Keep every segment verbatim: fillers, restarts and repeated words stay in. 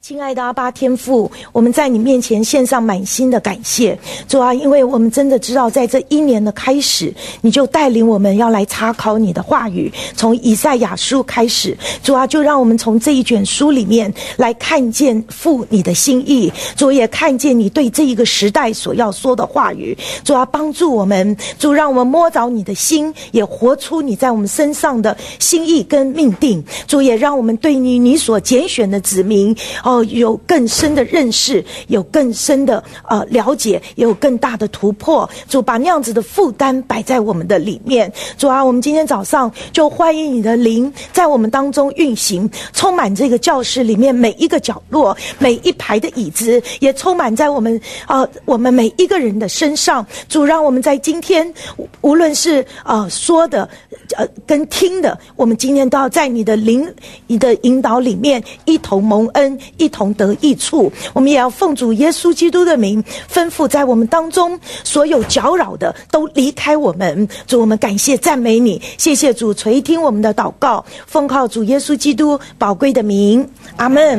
亲爱的阿爸天父，我们在你面前献上满心的感谢。主啊，因为我们真的知道在这一年的开始，你就带领我们要来查考你的话语，从以赛亚书开始。主啊，就让我们从这一卷书里面来看见父你的心意，主也看见你对这一个时代所要说的话语。主啊，帮助我们，主让我们摸着你的心，也活出你在我们身上的心意跟命定。主也让我们对你你所拣选的子民哦，有更深的认识，有更深的呃了解，也有更大的突破。主把那样子的负担摆在我们的里面。主啊，我们今天早上就欢迎你的灵在我们当中运行，充满这个教室里面每一个角落，每一排的椅子，也充满在我们呃我们每一个人的身上。主让我们在今天无论是呃说的呃跟听的，我们今天都要在你的灵你的引导里面一同蒙恩，一同得益处。我们也要奉主耶稣基督的名吩咐在我们当中所有搅扰的都离开我们。主，我们感谢赞美你，谢谢主垂听我们的祷告，奉靠主耶稣基督宝贵的名，阿们。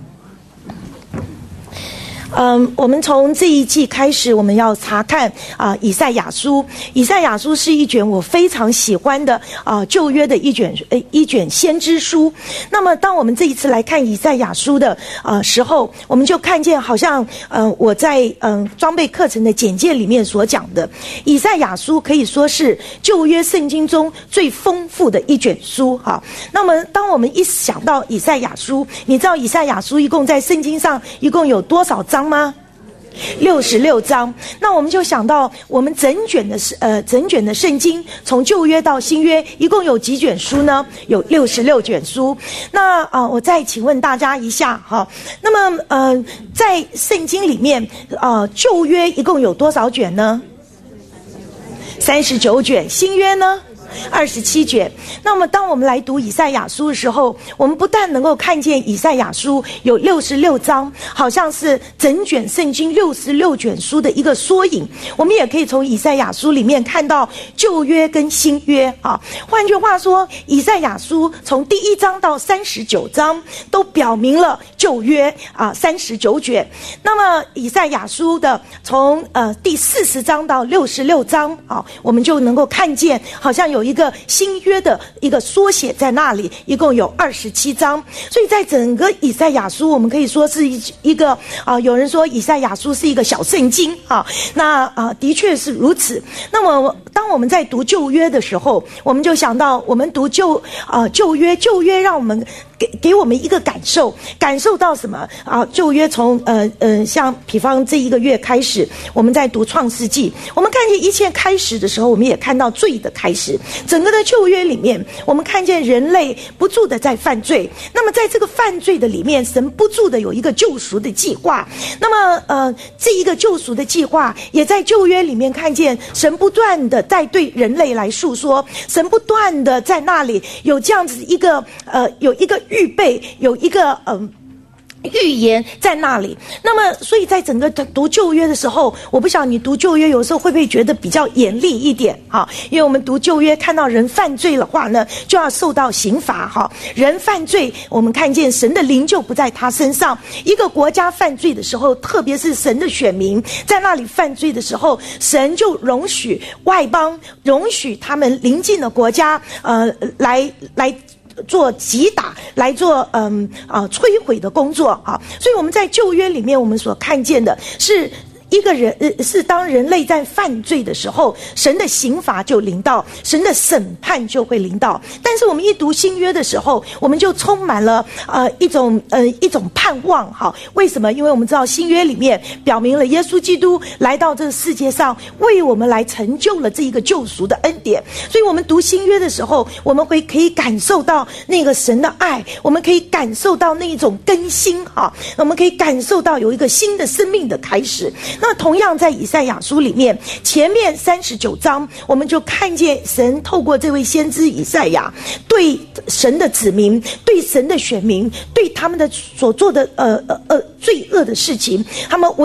嗯，我们从这一季开始，我们要查看啊、呃、以赛亚书。以赛亚书是一卷我非常喜欢的啊、呃、旧约的一卷呃一卷先知书。那么，当我们这一次来看以赛亚书的呃时候，我们就看见好像呃我在嗯、呃、装备课程的简介里面所讲的，以赛亚书可以说是旧约圣经中最丰富的一卷书哈。那么，当我们一想到以赛亚书，你知道以赛亚书一共在圣经上一共有多少章吗？六十六章。那我们就想到我们整卷的呃整卷的圣经，从旧约到新约一共有几卷书呢？有六十六卷书。那啊、呃，我再请问大家一下哈，那么呃在圣经里面呃旧约一共有多少卷呢？三十九卷。新约呢？二十七卷。那么当我们来读以赛亚书的时候，我们不但能够看见以赛亚书有六十六章，好像是整卷圣经六十六卷书的一个缩影，我们也可以从以赛亚书里面看到旧约跟新约啊。换句话说，以赛亚书从第一章到三十九章都表明了旧约啊三十九卷。那么以赛亚书的从呃第四十章到六十六章啊，我们就能够看见好像有一个新约的一个缩写在那里，一共有二十七章。所以在整个以赛亚书，我们可以说是一一个啊、呃，有人说以赛亚书是一个小圣经啊，那啊、呃、的确是如此。那么当我们在读旧约的时候，我们就想到我们读旧啊、呃、旧约，旧约让我们给给我们一个感受，感受到什么啊？旧约从呃呃，像比方这一个月开始，我们在读创世纪，我们看见一切开始的时候，我们也看到罪的开始。整个的旧约里面，我们看见人类不住的在犯罪。那么在这个犯罪的里面，神不住的有一个救赎的计划。那么呃，这一个救赎的计划，也在旧约里面看见神不断的在对人类来诉说，神不断的在那里有这样子一个呃有一个预备，有一个嗯。呃预言在那里。那么所以在整个读旧约的时候，我不晓得你读旧约有时候会不会觉得比较严厉一点哈？因为我们读旧约看到人犯罪的话呢，就要受到刑罚哈。人犯罪，我们看见神的灵就不在他身上。一个国家犯罪的时候，特别是神的选民在那里犯罪的时候，神就容许外邦，容许他们邻近的国家呃来来做击打，来做嗯啊、呃、摧毁的工作啊。所以我们在旧约里面，我们所看见的是一个人呃是当人类在犯罪的时候，神的刑罚就临到，神的审判就会临到。但是我们一读新约的时候，我们就充满了呃一种呃一种盼望哈。为什么？因为我们知道新约里面表明了耶稣基督来到这个世界上，为我们来成就了这一个救赎的恩典。所以我们读新约的时候，我们会可以感受到那个神的爱，我们可以感受到那一种更新哈，我们可以感受到有一个新的生命的开始。那同样在以赛亚书里面，前面三十九章，我们就看见神透过这位先知以赛亚，对神的子民，对神的选民，对他们的所做的呃呃呃罪恶的事情，他们违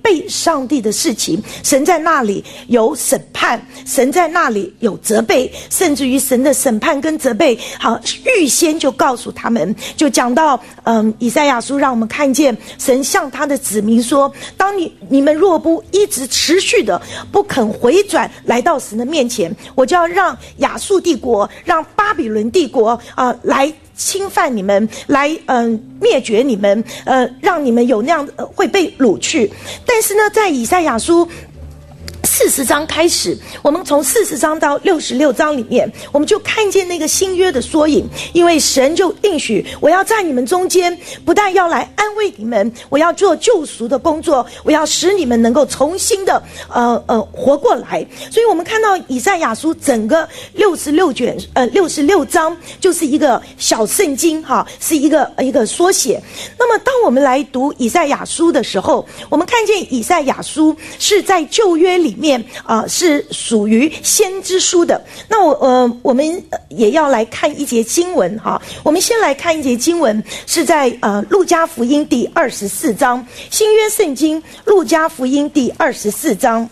背上帝的事情，神在那里有审判，神在那里有责备，甚至于神的审判跟责备好预先就告诉他们。就讲到嗯，以赛亚书让我们看见神向他的子民说，当你你们若不一直持续的不肯回转来到神的面前，我就要让亚述帝国，让巴比伦帝国啊、呃、来侵犯你们，来嗯、呃、灭绝你们，呃让你们有那样、呃、会被掳去。但是呢，在以赛亚书四十章开始，我们从四十章到六十六章里面，我们就看见那个新约的缩影。因为神就应许，我要在你们中间，不但要来安慰你们，我要做救赎的工作，我要使你们能够重新的呃呃活过来。所以我们看到以赛亚书整个六十六卷呃六十六章就是一个小圣经哈，是一个一个缩写。那么当我们来读以赛亚书的时候，我们看见以赛亚书是在旧约里面面啊、呃、是属于先知书的。那我呃我们也要来看一节经文哈。我们先来看一节经文，是在呃路加福音第二十四章，新约圣经路加福音第二十四章。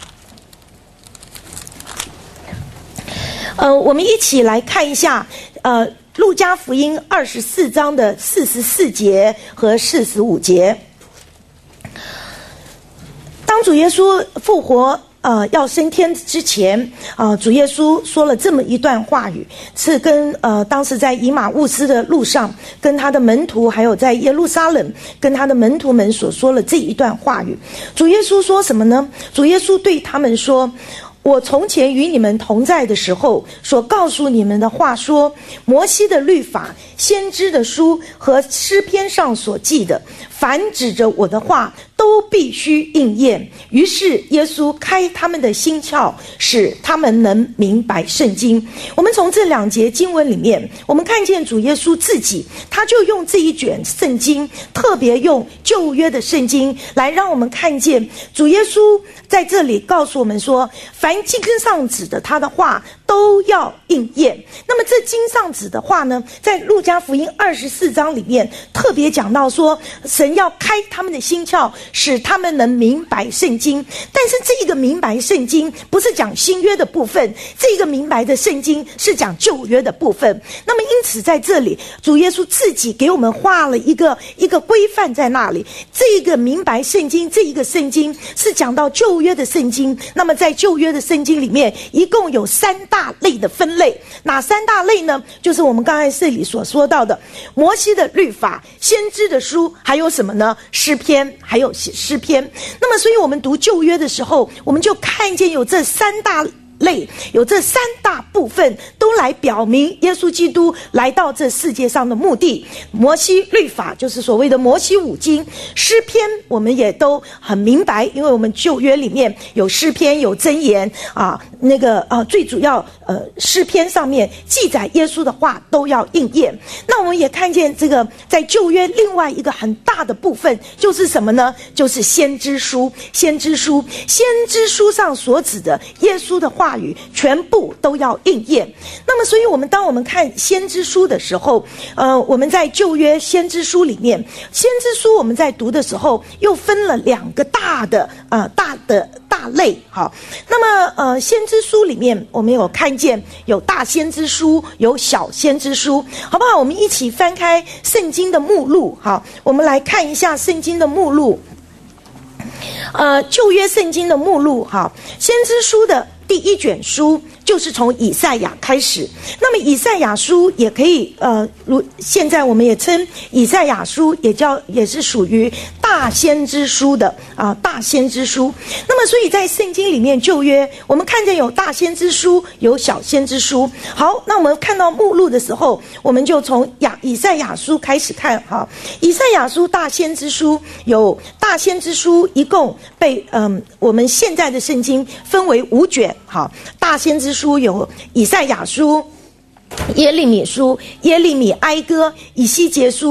呃，我们一起来看一下呃路加福音二十四章的四十四节和四十五节。当主耶稣复活呃要升天之前啊、呃，主耶稣说了这么一段话语，是跟呃当时在以马忤斯的路上，跟他的门徒，还有在耶路撒冷跟他的门徒们所说了这一段话语。主耶稣说什么呢？主耶稣对他们说，我从前与你们同在的时候所告诉你们的话说，摩西的律法、先知的书和诗篇上所记的，凡指着我的话都必须应验。于是耶稣开他们的心窍，使他们能明白圣经。我们从这两节经文里面，我们看见主耶稣自己，他就用这一卷圣经，特别用旧约的圣经来让我们看见主耶稣在这里告诉我们说，凡经上指的他的话都要应验。那么这经上指的话呢，在路加福音二十四章里面特别讲到说，神要开他们的心窍，使他们能明白圣经。但是这个明白圣经不是讲新约的部分，这个明白的圣经是讲旧约的部分。那么因此在这里，主耶稣自己给我们画了一个一个规范在那里。这个明白圣经，这一个圣经是讲到旧约的圣经。那么在旧约的圣经里面，一共有三大类的分类。哪三大类呢？就是我们刚才这里所说到的摩西的律法、先知的书，还有什么呢？诗篇，还有诗篇。那么所以我们读旧约的时候，我们就看见有这三大类，有这三大部分都来表明耶稣基督来到这世界上的目的。摩西律法就是所谓的摩西五经，诗篇我们也都很明白，因为我们旧约里面有诗篇，有箴言啊，那个啊最主要呃诗篇上面记载耶稣的话都要应验。那我们也看见这个在旧约另外一个很大的部分就是什么呢？就是先知书。先知书，先知书上所指的耶稣的话话语全部都要应验。那么所以我们当我们看先知书的时候，呃，我们在旧约先知书里面，先知书我们在读的时候又分了两个大的呃大的大类。好，那么呃先知书里面我们有看见有大先知书，有小先知书，好不好？我们一起翻开圣经的目录。好，我们来看一下圣经的目录。呃，旧约圣经的目录。好，先知书的第一卷书就是从以赛亚开始。那么以赛亚书也可以呃，如现在我们也称以赛亚书也叫也是属于大先知书的啊、呃，大先知书。那么所以在圣经里面，旧约我们看见有大先知书，有小先知书。好，那我们看到目录的时候，我们就从亚以赛亚书开始看。哈，以赛亚书大先知书有大先知书，一共被嗯、呃、我们现在的圣经分为五卷。好，大先知书有以赛亚书、耶利米书、耶利米哀歌、以西结书、但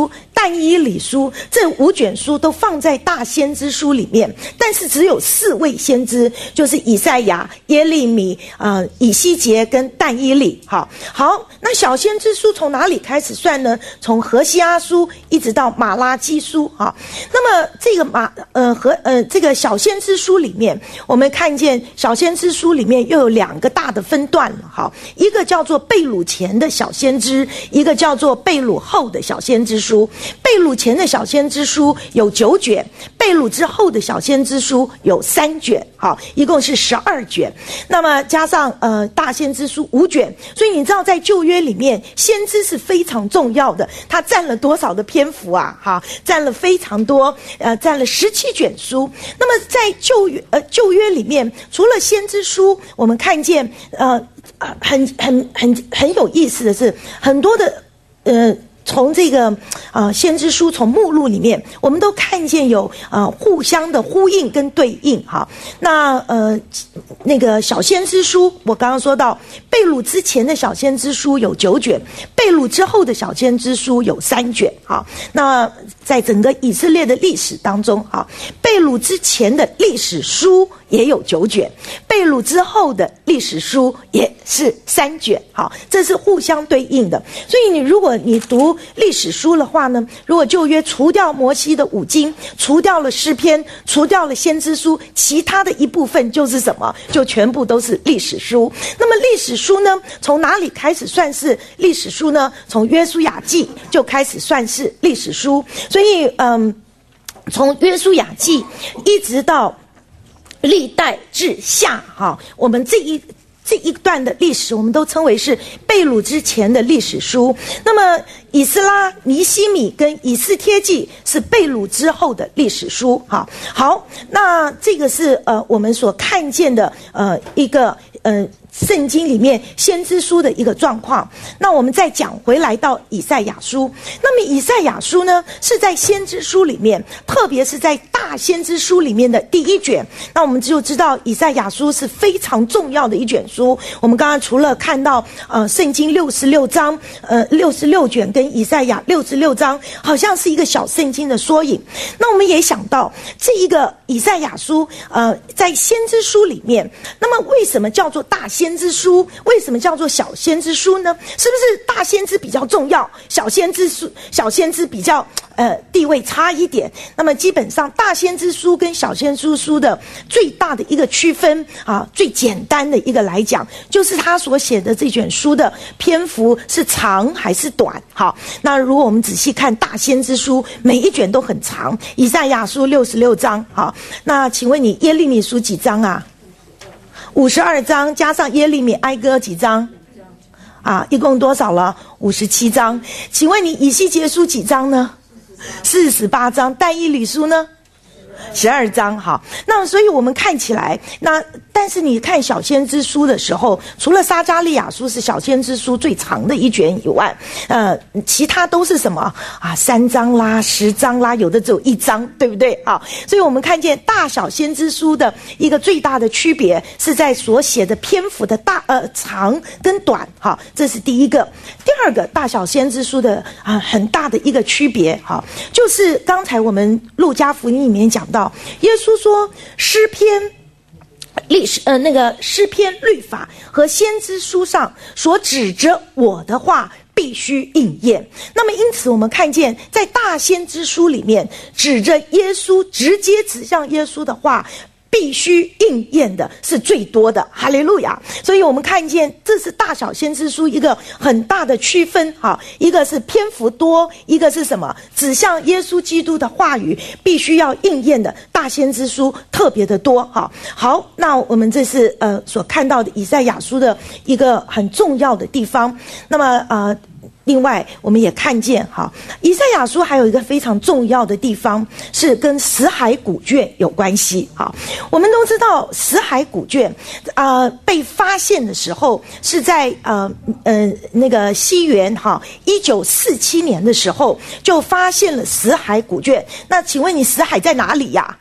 但以理书，这五卷书都放在大先知书里面，但是只有四位先知，就是以赛亚、耶利米、呃、以西结跟但以理。好，好，那小先知书从哪里开始算呢？从何西阿书一直到马拉基书。好，那么这个马呃和呃这个小先知书里面，我们看见小先知书里面又有两个大的分段了。好，一个叫做被掳前的小先知，一个叫做被掳后的小先知书。被掳前的小先知书有九卷，被掳之后的小先知书有三卷。好，一共是十二卷。那么加上呃大先知书五卷，所以你知道在旧约里面，先知是非常重要的，它占了多少的篇幅啊？哈，占了非常多，呃，占了十七卷书。那么在旧约呃旧约里面，除了先知书，我们看见呃很很很很有意思的是，很多的呃。从这个呃先知书从目录里面，我们都看见有呃互相的呼应跟对应哈。那呃那个小先知书，我刚刚说到被掳之前的小先知书有九卷，被掳之后的小先知书有三卷。好，那在整个以色列的历史当中，哈，被掳之前的历史书也有九卷，被掳之后的历史书也是三卷。好，这是互相对应的。所以你如果你读历史书的话呢，如果旧约除掉摩西的五经，除掉了诗篇，除掉了先知书，其他的一部分就是什么？就全部都是历史书。那么历史书呢，从哪里开始算是历史书呢？从约书亚记就开始算是历史书。所以嗯，从约书亚记一直到历代志下，哈，我们这一这一段的历史，我们都称为是被掳之前的历史书。那么以斯拉、尼希米跟以斯帖记是被掳之后的历史书。好，好，那这个是呃我们所看见的呃一个呃圣经里面先知书的一个状况。那我们再讲回来到以赛亚书，那么以赛亚书呢是在先知书里面，特别是在大先知书里面的第一卷。那我们就知道以赛亚书是非常重要的一卷书。我们刚刚除了看到呃圣经六十六章呃六十六卷跟以赛亚六十六章好像是一个小圣经的缩影，那我们也想到这一个以赛亚书呃在先知书里面，那么为什么叫做大先知书，为什么叫做小先知书呢？是不是大先知比较重要，小先知书小先知比较呃地位差一点？那么基本上大先知书跟小先知书的最大的一个区分啊，最简单的一个来讲，就是他所写的这卷书的篇幅是长还是短。好，那如果我们仔细看大先知书，每一卷都很长，以赛亚书六十六章。好，那请问你耶利米书几章啊？五十二章，加上耶利米哀歌几章？啊，一共多少了？五十七章。请问你以西结书几章呢？四十八章。但以理书呢？十二章。好，那所以我们看起来，那但是你看小先知书的时候，除了撒迦利亚书是小先知书最长的一卷以外，呃，其他都是什么啊？三章啦，十章啦，有的只有一章，对不对？好，所以我们看见大小先知书的一个最大的区别是在所写的篇幅的大呃长跟短。好，这是第一个。第二个，大小先知书的啊、呃、很大的一个区别，好，就是刚才我们路加福音里面讲到，耶稣说诗篇。历史呃，那个诗篇律法和先知书上所指着我的话必须应验。那么因此我们看见在大先知书里面指着耶稣，直接指向耶稣的话必须应验的是最多的，哈利路亚！所以我们看见这是大小先知书一个很大的区分哈，一个是篇幅多，一个是什么？指向耶稣基督的话语必须要应验的大先知书特别的多哈。好，那我们这是呃所看到的以赛亚书的一个很重要的地方。那么呃。另外我们也看见哈，以赛亚书还有一个非常重要的地方是跟死海古卷有关系。好，我们都知道死海古卷呃被发现的时候是在呃呃那个西元哈一九四七年的时候就发现了死海古卷。那请问你死海在哪里呀？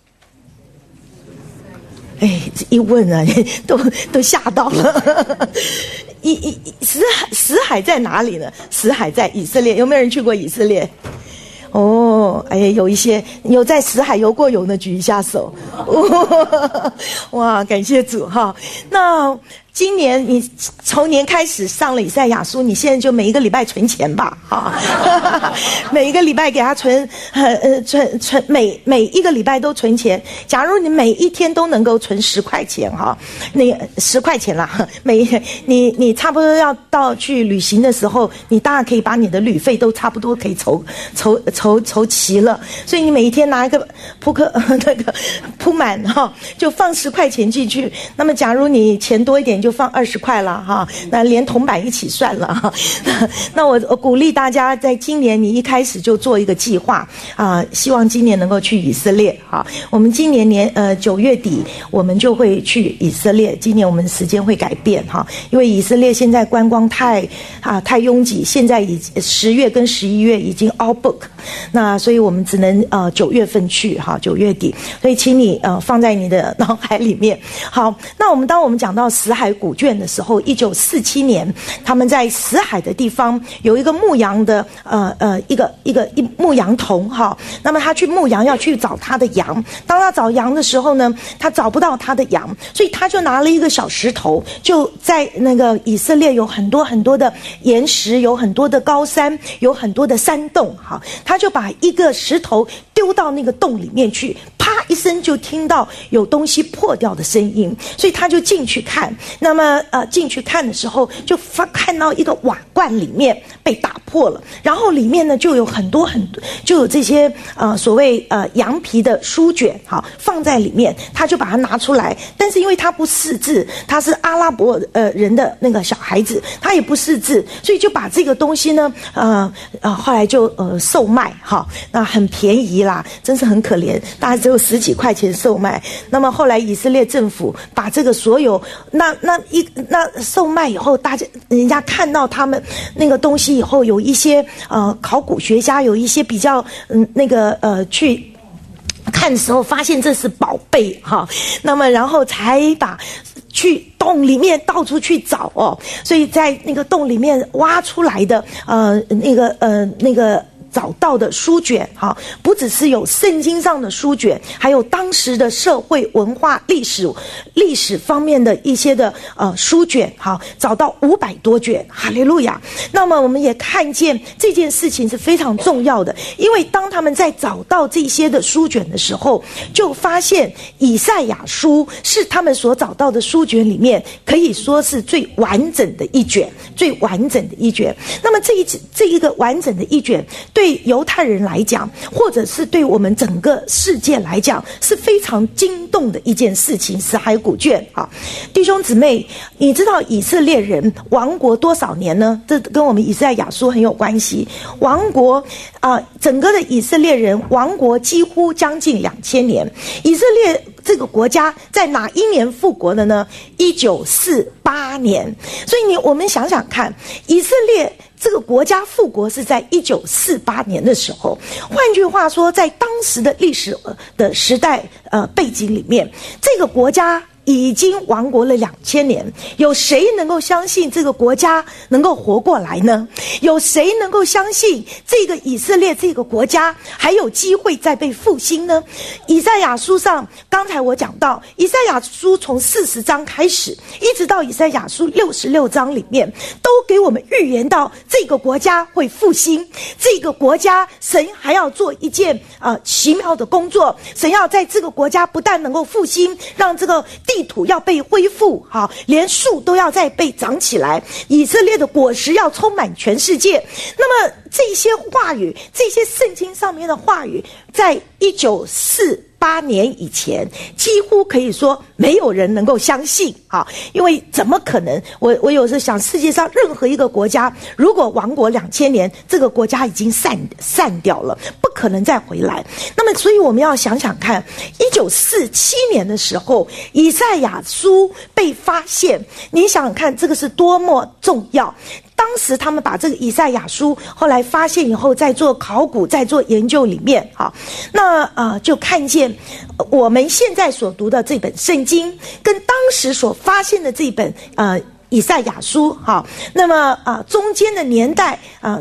哎，一问啊，都都吓到了。一一死海死海在哪里呢？死海在以色列。有没有人去过以色列？ 哦，哎，有一些有在死海游过泳的举一下手。哇，感谢主哈。那今年你从年开始上了以赛亚书，你现在就每一个礼拜存钱吧，哈，每一个礼拜给他存，呃呃存存每每一个礼拜都存钱。假如你每一天都能够存十块钱哈，那十块钱啦，每你你差不多要到去旅行的时候，你当然可以把你的旅费都差不多可以筹筹筹筹齐了。所以你每一天拿一个扑克那个铺满哈，就放十块钱进去。那么假如你钱多一点，就放二十块了哈，那连铜板一起算了哈。那我我鼓励大家，在今年你一开始就做一个计划啊、呃，希望今年能够去以色列哈。我们今年年呃九月底我们就会去以色列，今年我们时间会改变哈，因为以色列现在观光太啊太拥挤，现在已十月跟十一月已经 all book， 那所以我们只能呃九月份去哈，九月底，所以请你呃放在你的脑海里面。好，那我们当我们讲到死海古卷的时候，一九四七年，他们在死海的地方有一个牧羊的呃呃一个一个一牧羊童哈，那么他去牧羊要去找他的羊，当他找羊的时候呢，他找不到他的羊，所以他就拿了一个小石头，就在那个以色列有很多很多的岩石，有很多的高山，有很多的山洞哈，他就把一个石头丢到那个洞里面去，啪一声就听到有东西破掉的声音，所以他就进去看。那么呃进去看的时候，就发看到一个瓦罐里面被打破了，然后里面呢就有很多很多，就有这些呃所谓呃羊皮的书卷哈放在里面，他就把它拿出来，但是因为他不识字，他是阿拉伯呃人的那个小孩子，他也不识字，所以就把这个东西呢呃呃后来就呃售卖哈，那很便宜啦，真是很可怜，大概只有十几块钱售卖。那么后来以色列政府把这个所有那那一那售卖以后，大家人家看到他们那个东西以后，有一些呃考古学家有一些比较嗯那个呃去看的时候，发现这是宝贝哈，那么然后才把去洞里面到处去找哦，所以在那个洞里面挖出来的呃那个呃那个。找到的书卷哈，不只是有圣经上的书卷，还有当时的社会文化历史历史方面的一些的呃书卷哈，找到五百多卷，哈利路亚。那么我们也看见这件事情是非常重要的，因为当他们在找到这些的书卷的时候，就发现以赛亚书是他们所找到的书卷里面可以说是最完整的一卷，最完整的一卷。那么这一这一个完整的一卷，对对犹太人来讲，或者是对我们整个世界来讲，是非常惊动的一件事情。死海古卷啊，弟兄姊妹，你知道以色列人亡国多少年呢？这跟我们以赛亚书很有关系。亡国啊、呃，整个的以色列人亡国几乎将近两千年。以色列这个国家在哪一年复国的呢？一九四八年。所以你我们想想看，以色列这个国家复国是在一九四八年的时候，换句话说，在当时的历史的时代呃背景里面，这个国家已经亡国了两千年，有谁能够相信这个国家能够活过来呢？有谁能够相信这个以色列这个国家还有机会再被复兴呢？以赛亚书上，刚才我讲到，以赛亚书从四十章开始，一直到以赛亚书六十六章里面，都给我们预言到这个国家会复兴，这个国家神还要做一件呃奇妙的工作，神要在这个国家不但能够复兴，让这个地土要被恢复，好，连树都要再被长起来，以色列的果实要充满全世界。那么这些话语，这些圣经上面的话语，在一九四八年以前，几乎可以说没有人能够相信啊，因为怎么可能？我我有时候想，世界上任何一个国家，如果亡国两千年，这个国家已经散散掉了，不可能再回来。那么，所以我们要想想看，一九四七年的时候，以赛亚书被发现，你想想看，这个是多么重要。当时他们把这个以赛亚书后来发现以后，在做考古，在做研究里面，哈，那呃就看见我们现在所读的这本圣经，跟当时所发现的这本呃以赛亚书，哈，那么啊、呃、中间的年代啊。呃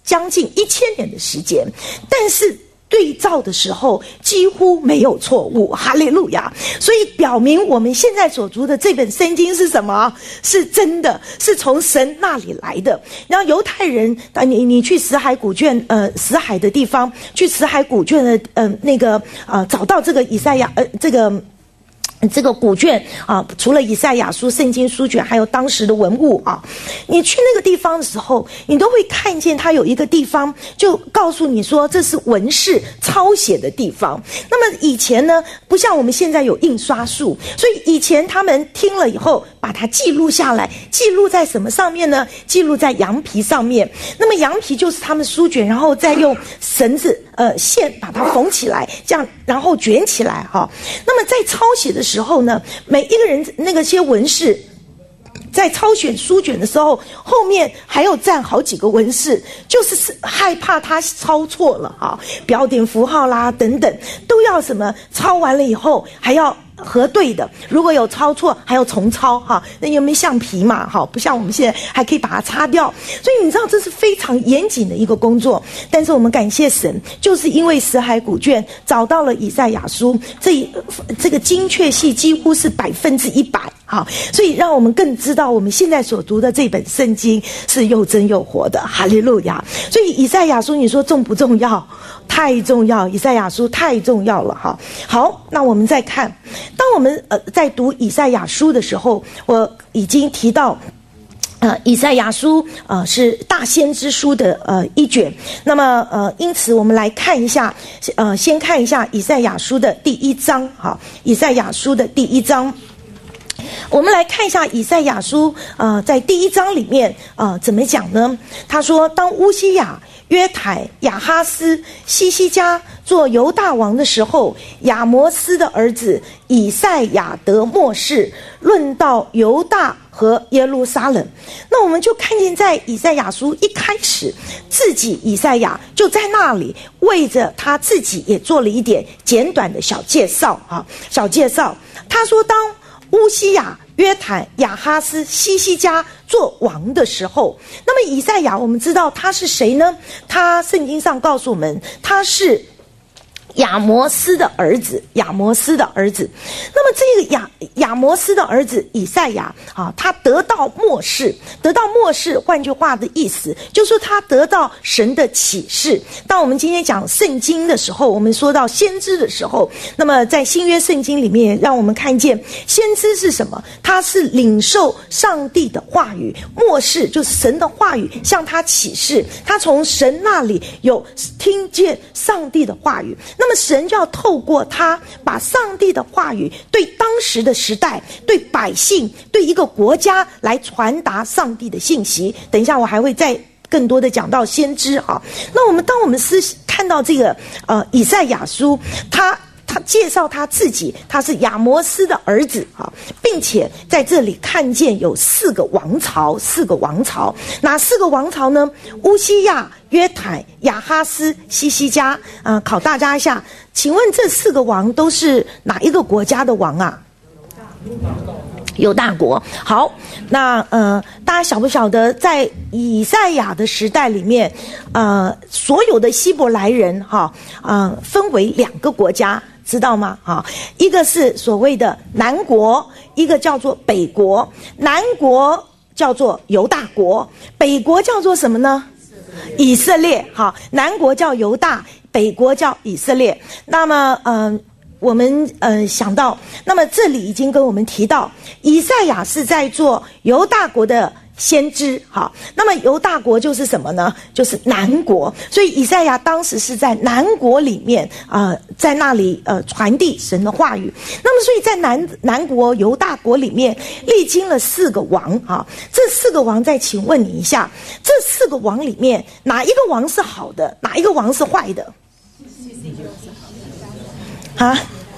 将近一千年的时间，但是对照的时候几乎没有错误，哈利路亚！所以表明我们现在所读的这本圣经是什么？是真的，是从神那里来的。然后犹太人，啊，你你去死海古卷，呃，死海的地方，去死海古卷的，呃，那个，呃，找到这个以赛亚，呃，这个。这个古卷啊，除了以赛亚书、圣经书卷，还有当时的文物啊。你去那个地方的时候，你都会看见它有一个地方，就告诉你说这是文士抄写的地方。那么以前呢，不像我们现在有印刷术，所以以前他们听了以后，把它记录下来，记录在什么上面呢？记录在羊皮上面。那么羊皮就是他们书卷，然后再用绳子、呃线把它缝起来，这样然后卷起来哈、哦。那么在抄写的时候呢，每一个人那个些文士在抄选书卷的时候，后面还有站好几个文士，就是害怕他抄错了哈，标点符号啦等等都要什么抄完了以后还要核对的，如果有抄错还要重抄哈，那有没有橡皮嘛哈？不像我们现在还可以把它擦掉，所以你知道这是非常严谨的一个工作。但是我们感谢神，就是因为死海古卷找到了以赛亚书，这这个精确性几乎是百分之一百哈，所以让我们更知道我们现在所读的这本圣经是又真又活的，哈利路亚！所以以赛亚书你说重不重要？太重要，以赛亚书太重要了哈。好，那我们再看，当我们呃在读以赛亚书的时候，我已经提到。呃，以赛亚书呃是大先知书的呃一卷，那么呃因此我们来看一下，呃先看一下以赛亚书的第一章，好，以赛亚书的第一章。我们来看一下以赛亚书，呃，在第一章里面，呃，怎么讲呢？他说，当乌西雅、约台、亚哈斯、西西家做犹大王的时候，亚摩斯的儿子以赛亚得末世，论到犹大和耶路撒冷。那我们就看见在以赛亚书一开始，自己以赛亚就在那里为着他自己也做了一点简短的小介绍啊，小介绍。他说，当乌西雅、约坦、亚哈斯、西西家做王的时候，那么以赛亚我们知道他是谁呢？他圣经上告诉我们，他是亚摩斯的儿子，亚摩斯的儿子。那么这个亚亚摩斯的儿子以赛亚啊，他得到末世，得到末世，换句话的意思，就是说他得到神的启示。当我们今天讲圣经的时候，我们说到先知的时候，那么在新约圣经里面，让我们看见先知是什么？他是领受上帝的话语，末世就是神的话语向他启示，他从神那里有听见上帝的话语。那么神就要透过他，把上帝的话语对当时的时代、对百姓、对一个国家来传达上帝的信息。等一下我还会再更多的讲到先知啊。那我们当我们是看到这个呃以赛亚书，他他介绍他自己，他是亚摩斯的儿子啊，并且在这里看见有四个王朝，四个王朝，哪四个王朝呢？乌西亚、约坦、亚哈斯、西西家啊、呃，考大家一下，请问这四个王都是哪一个国家的王啊？犹大国。好，那呃，大家晓不晓得，在以赛亚的时代里面，呃，所有的希伯来人哈啊、呃，分为两个国家。知道吗？啊，一个是所谓的南国，一个叫做北国。南国叫做犹大国，北国叫做什么呢？以色列。好，南国叫犹大，北国叫以色列。那么，嗯、呃。我们呃想到，那么这里已经跟我们提到，以赛亚是在做犹大国的先知，好，那么犹大国就是什么呢？就是南国，所以以赛亚当时是在南国里面，呃，在那里呃传递神的话语。那么，所以在南南国犹大国里面，历经了四个王啊，这四个王再请问你一下，这四个王里面哪一个王是好的，哪一个王是坏的？啊，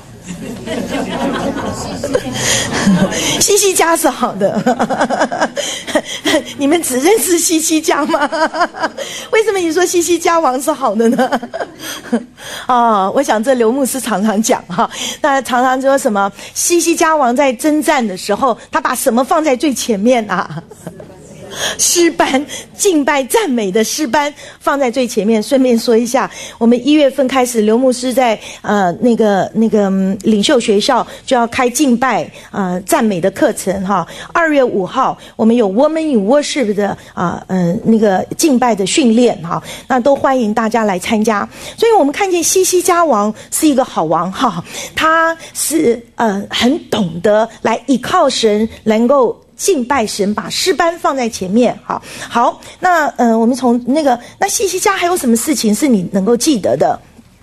西西家是好的，你们只认识西西家吗？为什么你说西西家王是好的呢？哦，我想这刘牧师常常讲哈，那常常说什么西西家王在征战的时候，他把什么放在最前面啊？ 诗班敬拜赞美的诗班放在最前面。顺便说一下，我们一月份开始，刘牧师在呃那个那个、嗯、领袖学校就要开敬拜呃赞美的课程哈。二月五号我们有 Woman in Worship 的啊嗯、呃、那个敬拜的训练哈，那都欢迎大家来参加。所以我们看见西西家王是一个好王哈，他是呃很懂得来依靠神，能够敬拜神，把诗班放在前面。好，好，那呃，我们从那个那西西家还有什么事情是你能够记得的？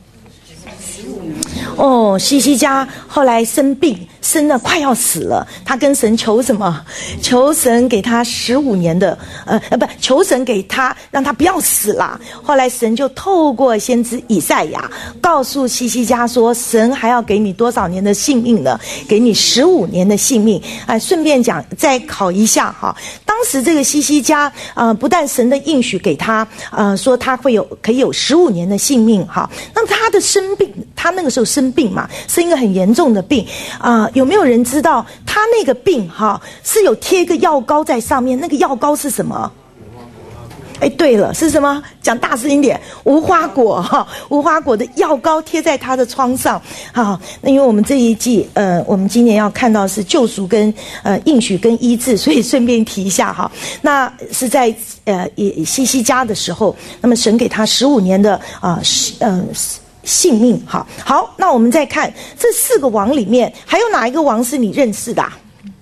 哦，西西家后来生病，生得快要死了，他跟神求什么？求神给他十五年的，呃呃，不，求神给他让他不要死啦。后来神就透过先知以赛亚告诉西西家说，神还要给你多少年的性命呢？给你十五年的性命。哎、呃，顺便讲，再考一下哈，当时这个西西家，呃，不但神的应许给他，呃，说他会有可以有十五年的性命哈，那么他的生病，他那个时候生病嘛，生一个很严重的病啊、呃，有没有人知道他那个病哈是有贴一个药膏在上面？那个药膏是什么？哎，对了，是什么？讲大声一点，无花果哈，无花果的药膏贴在他的疮上。好，那因为我们这一季，呃，我们今年要看到是救赎跟呃应许跟医治，所以顺便提一下哈。那是在呃西西家的时候，那么神给他十五年的啊，呃。性命。好好，那我们再看这四个王里面，还有哪一个王是你认识的啊？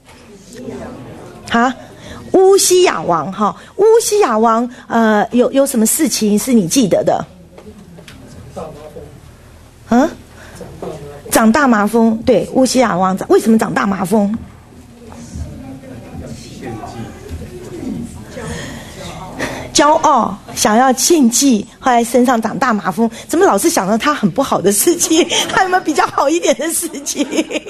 啊，乌西雅王哈，乌西雅王呃有有什么事情是你记得的？嗯，长大麻风，对，乌西雅王为什么长大麻风？骄傲，想要献祭，后来身上长大麻风，怎么老是想到他很不好的事情？他有没有比较好一点的事情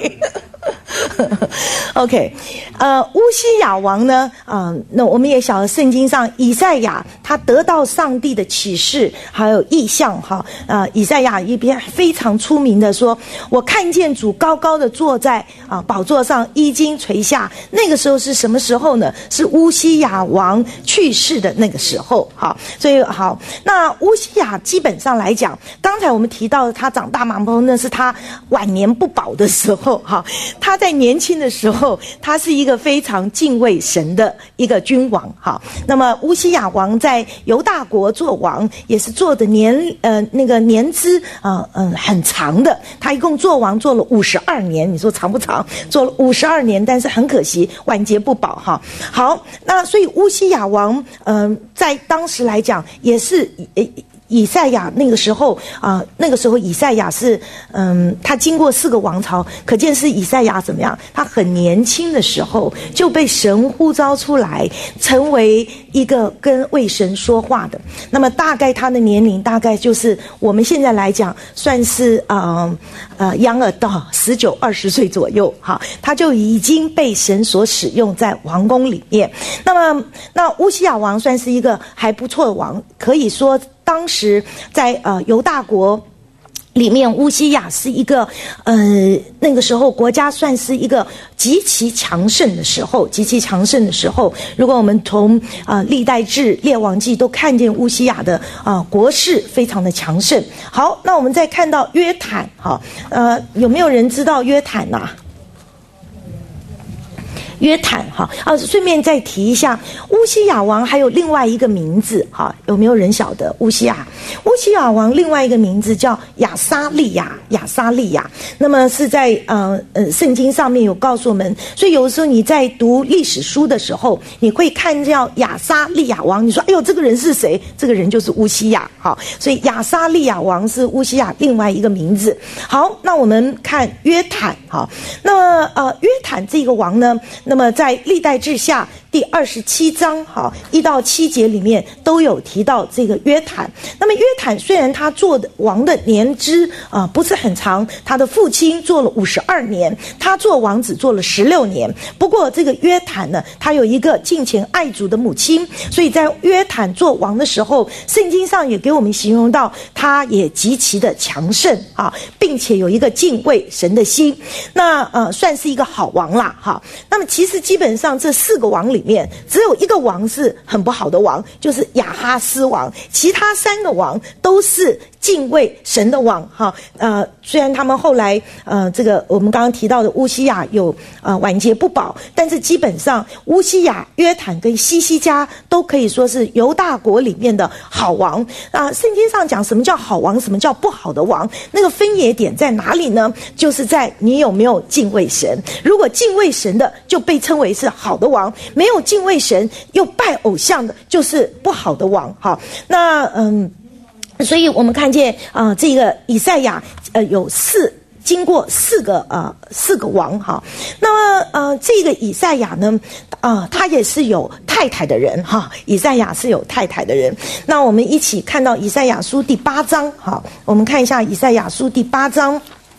？OK， 呃，乌西雅王呢？啊、呃，那我们也晓得圣经上以赛亚他得到上帝的启示，还有异象哈。啊、呃，以赛亚一边非常出名的说：“我看见主高高的坐在啊、呃、宝座上，衣襟垂下。”那个时候是什么时候呢？是乌西雅王去世的那个时候。好，所以好，那乌西雅基本上来讲，刚才我们提到他长大麻风，那是他晚年不保的时候哈。他在年轻的时候，他是一个非常敬畏神的一个君王哈。那么乌西雅王在犹大国做王，也是做的年呃那个年资啊嗯、呃、很长的，他一共做王做了五十二年，你说长不长？做了五十二年，但是很可惜晚节不保哈。好，那所以乌西雅王嗯、呃、在当时来讲也是呃。以赛亚那个时候啊、呃，那个时候以赛亚是嗯，他经过四个王朝，可见是以赛亚怎么样？他很年轻的时候就被神呼召出来，成为一个跟为神说话的。那么大概他的年龄大概就是我们现在来讲算是呃呃 young adult 十九二十岁左右哈，他就已经被神所使用在王宫里面。那么那乌西雅王算是一个还不错的王，可以说。当时在呃犹大国里面，乌西雅是一个呃那个时候国家算是一个极其强盛的时候，极其强盛的时候。如果我们从啊、呃、历代志、列王记都看见乌西雅的啊、呃、国势非常的强盛。好，那我们再看到约坦，哈，呃有没有人知道约坦呐、啊？约坦哈啊，顺便再提一下，乌西雅王还有另外一个名字哈，有没有人晓得？乌西雅，乌西雅王另外一个名字叫亚撒利亚，亚撒利亚。那么是在呃呃圣经上面有告诉我们，所以有的时候你在读历史书的时候，你会看到亚撒利亚王，你说哎呦这个人是谁？这个人就是乌西雅哈，所以亚撒利亚王是乌西雅另外一个名字。好，那我们看约坦哈，那么呃约坦这个王呢？那么在历代志下第二十七章哈一到七节里面都有提到这个约坦。那么约坦虽然他做的王的年资啊、呃、不是很长，他的父亲做了五十二年，他做王只做了十六年。不过这个约坦呢，他有一个敬虔爱主的母亲，所以在约坦做王的时候，圣经上也给我们形容到他也极其的强盛啊，并且有一个敬畏神的心。那呃算是一个好王啦哈。那么其实基本上这四个王里面只有一个王是很不好的王，就是亚哈斯王，其他三个王都是敬畏神的王哈。呃，虽然他们后来呃这个我们刚刚提到的乌西雅有呃晚节不保，但是基本上乌西雅、约坦跟西西家都可以说是犹大国里面的好王啊。圣经上讲什么叫好王，什么叫不好的王，那个分野点在哪里呢？就是在你有没有敬畏神。如果敬畏神的就被称为是好的王，没有敬畏神又拜偶像的就是不好的王哈。那嗯。所以我们看见啊、呃，这个以赛亚呃有四经过四个呃四个王哈。那么呃这个以赛亚呢啊、呃、他也是有太太的人哈，以赛亚是有太太的人。那我们一起看到以赛亚书第八章哈，我们看一下以赛亚书第八章。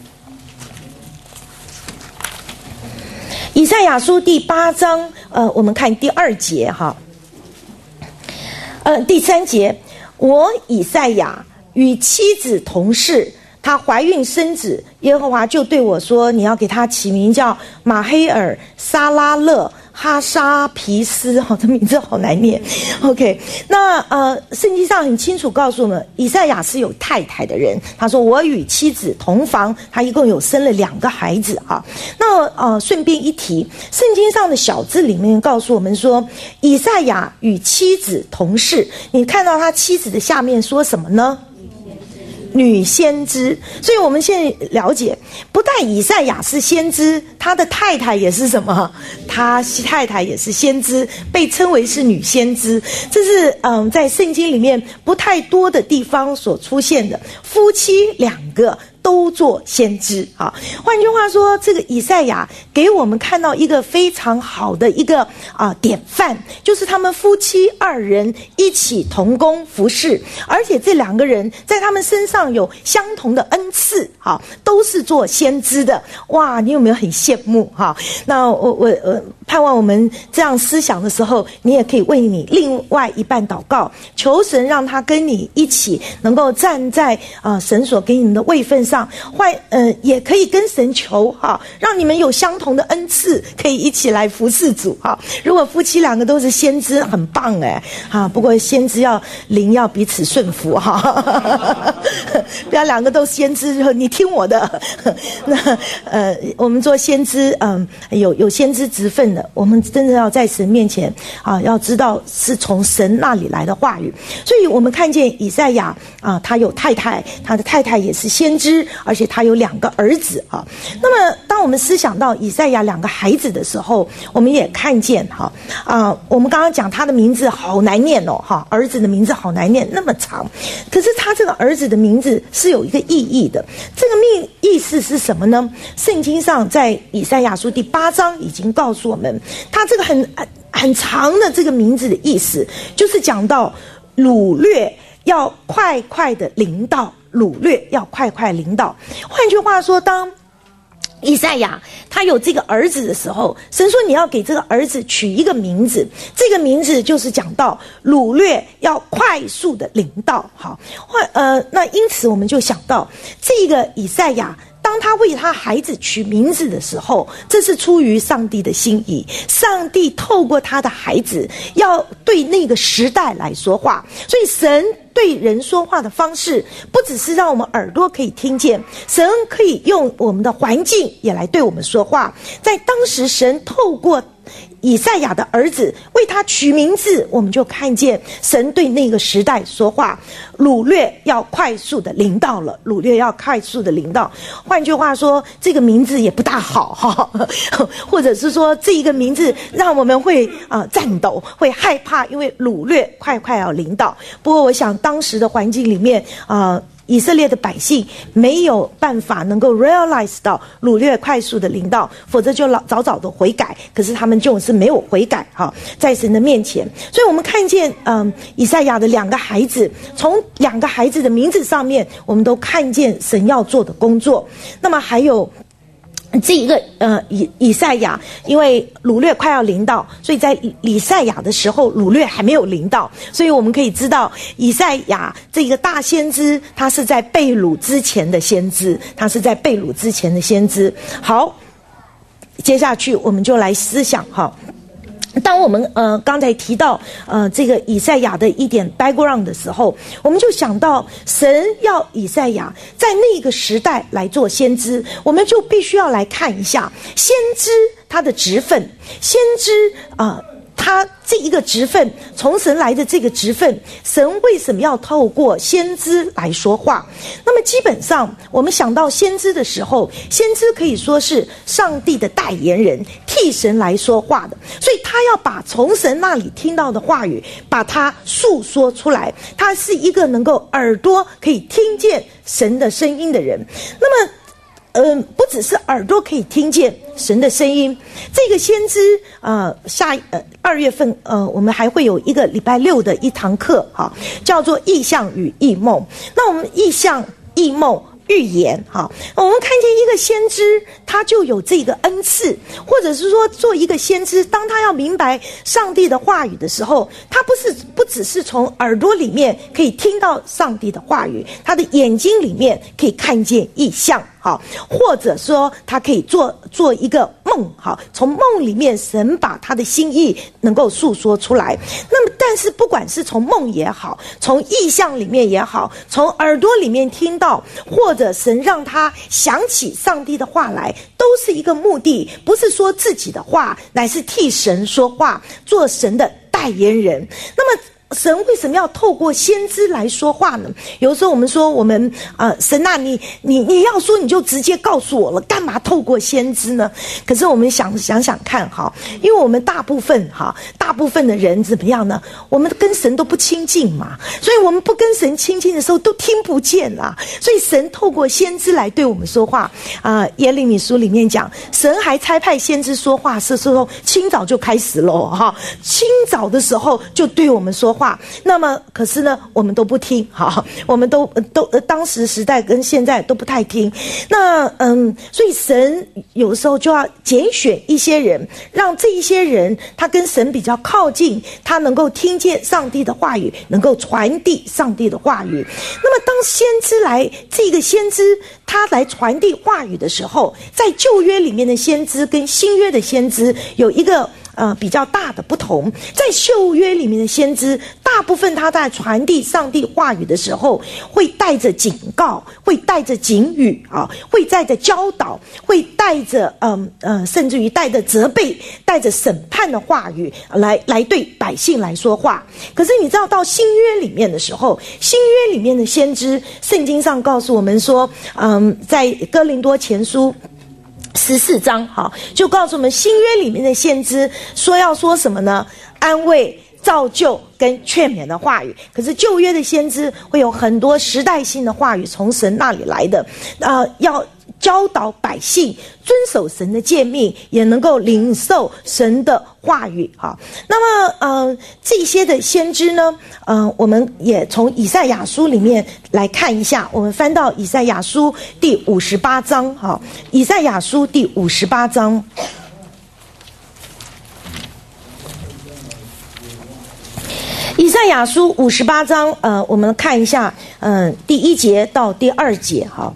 以赛亚书第八章呃我们看第二节哈，呃第三节。我以赛亚与妻子同室，她怀孕生子，耶和华就对我说，你要给她起名叫马黑尔撒拉勒哈沙皮斯，好，这名字好难念。OK， 那呃，圣经上很清楚告诉我们，以赛亚是有太太的人。他说我与妻子同房，他一共有生了两个孩子哈。那呃，顺便一提，圣经上的小字里面告诉我们说，以赛亚与妻子同室。你看到他妻子的下面说什么呢？女先知。所以我们现在了解，不但以赛亚是先知，他的太太也是什么？他太太也是先知，被称为是女先知。这是嗯，在圣经里面不太多的地方所出现的，夫妻两个都做先知啊。换句话说，这个以赛亚给我们看到一个非常好的一个啊典范，就是他们夫妻二人一起同工服侍，而且这两个人在他们身上有相同的恩赐，哈，都是做先知的。哇，你有没有很羡慕哈？那我我我盼望我们这样思想的时候，你也可以为你另外一半祷告，求神让他跟你一起能够站在啊、呃、神所给你们的位分上。换呃也可以跟神求哈，让你们有相同的恩赐，可以一起来服侍主哈。如果夫妻两个都是先知，很棒哎哈。不过先知要灵要彼此顺服哈，不要两个都先知，你听我的。那呃，我们做先知，嗯、呃，有有先知职分的，我们真的要在神面前啊，要知道是从神那里来的话语。所以我们看见以赛亚啊，他有太太，他的太太也是先知。而且他有两个儿子啊。那么当我们思想到以赛亚两个孩子的时候，我们也看见哈啊、呃，我们刚刚讲他的名字好难念哦哈，儿子的名字好难念，那么长。可是他这个儿子的名字是有一个意义的，这个意意思是什么呢？圣经上在以赛亚书第八章已经告诉我们，他这个很很长的这个名字的意思，就是讲到掳掠要快快的临到。掳掠要快快临到。换句话说，当以赛亚他有这个儿子的时候，神说你要给这个儿子取一个名字，这个名字就是讲到掳掠要快速的临到。好，换呃，那因此我们就想到这个以赛亚。当他为他孩子取名字的时候，这是出于上帝的心意。上帝透过他的孩子要对那个时代来说话，所以神对人说话的方式不只是让我们耳朵可以听见，神可以用我们的环境也来对我们说话。在当时神透过以赛亚的儿子为他取名字，我们就看见神对那个时代说话，掳掠要快速的临到了，掳掠要快速的临到。换句话说，这个名字也不大好哈，或者是说这一个名字让我们会啊、呃、颤抖，会害怕，因为掳掠快快要临到。不过我想当时的环境里面啊。呃以色列的百姓没有办法能够 realize 到掳掠快速的临到，否则就老早早的悔改。可是他们就是没有悔改哈，在神的面前。所以我们看见嗯以赛亚的两个孩子，从两个孩子的名字上面，我们都看见神要做的工作。那么还有。这一个呃以以赛亚，因为掳掠快要临到，所以在以赛亚的时候，掳掠还没有临到，所以我们可以知道，以赛亚这个大先知，他是在被掳之前的先知，他是在被掳之前的先知。好，接下去我们就来思想哈。 当我们呃刚才提到呃这个以赛亚的一点 background 的时候，我们就想到神要以赛亚在那个时代来做先知，我们就必须要来看一下先知他的职分，先知啊。呃他这一个职分，从神来的这个职分，神为什么要透过先知来说话？那么基本上我们想到先知的时候，先知可以说是上帝的代言人，替神来说话的，所以他要把从神那里听到的话语把它诉说出来，他是一个能够耳朵可以听见神的声音的人。那么嗯、呃，不只是耳朵可以听见神的声音，这个先知呃下呃二月份呃我们还会有一个礼拜六的一堂课哈，叫做异象与异梦。那我们异象异梦预言哈，我们看见一个先知他就有这个恩赐，或者是说做一个先知，当他要明白上帝的话语的时候，他不是不只是从耳朵里面可以听到上帝的话语，他的眼睛里面可以看见异象，好，或者说他可以做做一个梦，好，从梦里面神把他的心意能够诉说出来。那么但是不管是从梦也好，从异象里面也好，从耳朵里面听到，或者神让他想起上帝的话来，都是一个目的，不是说自己的话，乃是替神说话，做神的代言人。那么神为什么要透过先知来说话呢？有时候我们说我们呃神啊，你你你要说你就直接告诉我了，干嘛透过先知呢？可是我们想想想看哈，因为我们大部分哈大部分的人怎么样呢？我们跟神都不亲近嘛，所以我们不跟神亲近的时候都听不见啦。所以神透过先知来对我们说话啊、呃。耶利米书里面讲，神还差派先知说话是时候清早就开始了哈，清早的时候就对我们说话。那么可是呢我们都不听，好，我们都都、呃、当时时代跟现在都不太听。那嗯，所以神有时候就要拣选一些人，让这一些人他跟神比较靠近，他能够听见上帝的话语，能够传递上帝的话语。那么当先知来，这个先知他来传递话语的时候，在旧约里面的先知跟新约的先知有一个呃，比较大的不同。在旧约里面的先知，大部分他在传递上帝话语的时候，会带着警告，会带着警语啊，会带着教导，会带着嗯呃，甚至于带着责备，带着审判的话语来来对百姓来说话。可是你知道，到新约里面的时候，新约里面的先知，圣经上告诉我们说，嗯，在哥林多前书十四章，好，就告诉我们新约里面的先知说要说什么呢？安慰、造就跟劝勉的话语。可是旧约的先知会有很多时代性的话语从神那里来的，呃，要教导百姓遵守神的诫命，也能够领受神的话语。好，那么呃这些的先知呢，呃我们也从以赛亚书里面来看一下。我们翻到以赛亚书第五十八章，好，以赛亚书第五十八章。以赛亚书五十八章，呃，我们看一下，嗯、呃，第一节到第二节，好。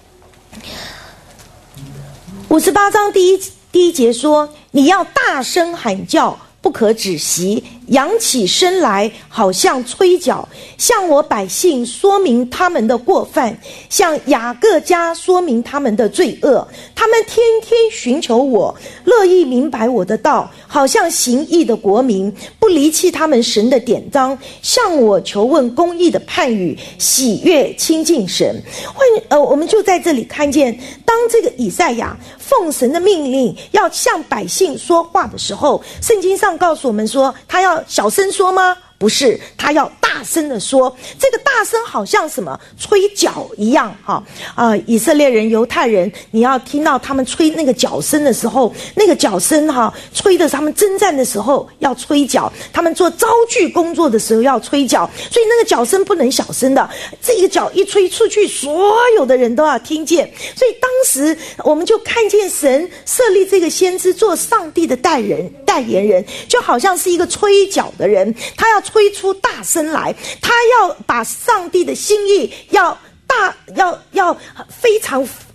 五十八章第一第一节说：“你要大声喊叫，不可止息，扬起声来，好像吹角，向我百姓说明他们的过犯，向雅各家说明他们的罪恶。他们天天寻求我，乐意明白我的道，好像行义的国民，不离弃他们神的典章，向我求问公义的判语，喜悦亲近神。”换呃，我们就在这里看见，当这个以赛亚奉神的命令要向百姓说话的时候，圣经上告诉我们说，他要小声说吗？不是，他要大声的说。这个大声好像什么吹角一样哈啊、呃！以色列人、犹太人，你要听到他们吹那个角声的时候，那个角声哈，吹的他们征战的时候要吹角，他们做招聚工作的时候要吹角，所以那个角声不能小声的。这个角一吹出去，所有的人都要听见。所以当时我们就看见神设立这个先知做上帝的代人代言人，就好像是一个吹角的人，他要吹出大声来，他要把上帝的心意要大要要非常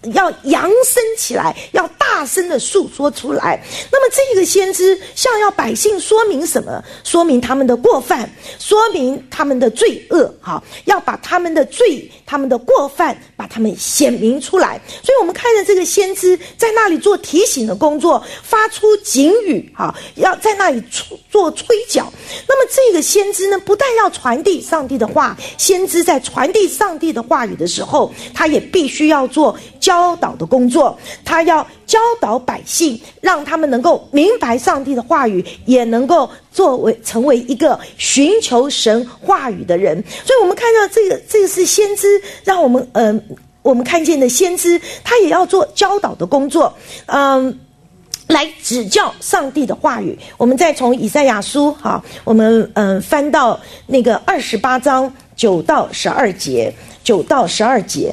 要扬声起来，要大声的诉说出来。那么这个先知向要百姓说明什么？说明他们的过犯，说明他们的罪恶，好，要把他们的罪、他们的过犯，把他们显明出来。所以我们看着这个先知在那里做提醒的工作，发出警语，好，要在那里做催缴。那么这个先知呢，不但要传递上帝的话，先知在传递上帝的话语的时候，他也必须要做教导的工作，他要教导百姓，让他们能够明白上帝的话语，也能够作为成为一个寻求神话语的人。所以我们看到这个这个是先知，让我们呃我们看见的先知，他也要做教导的工作，嗯，来指教上帝的话语。我们再从以赛亚书，好，我们嗯、呃、翻到那个二十八章九到十二节，九到十二节。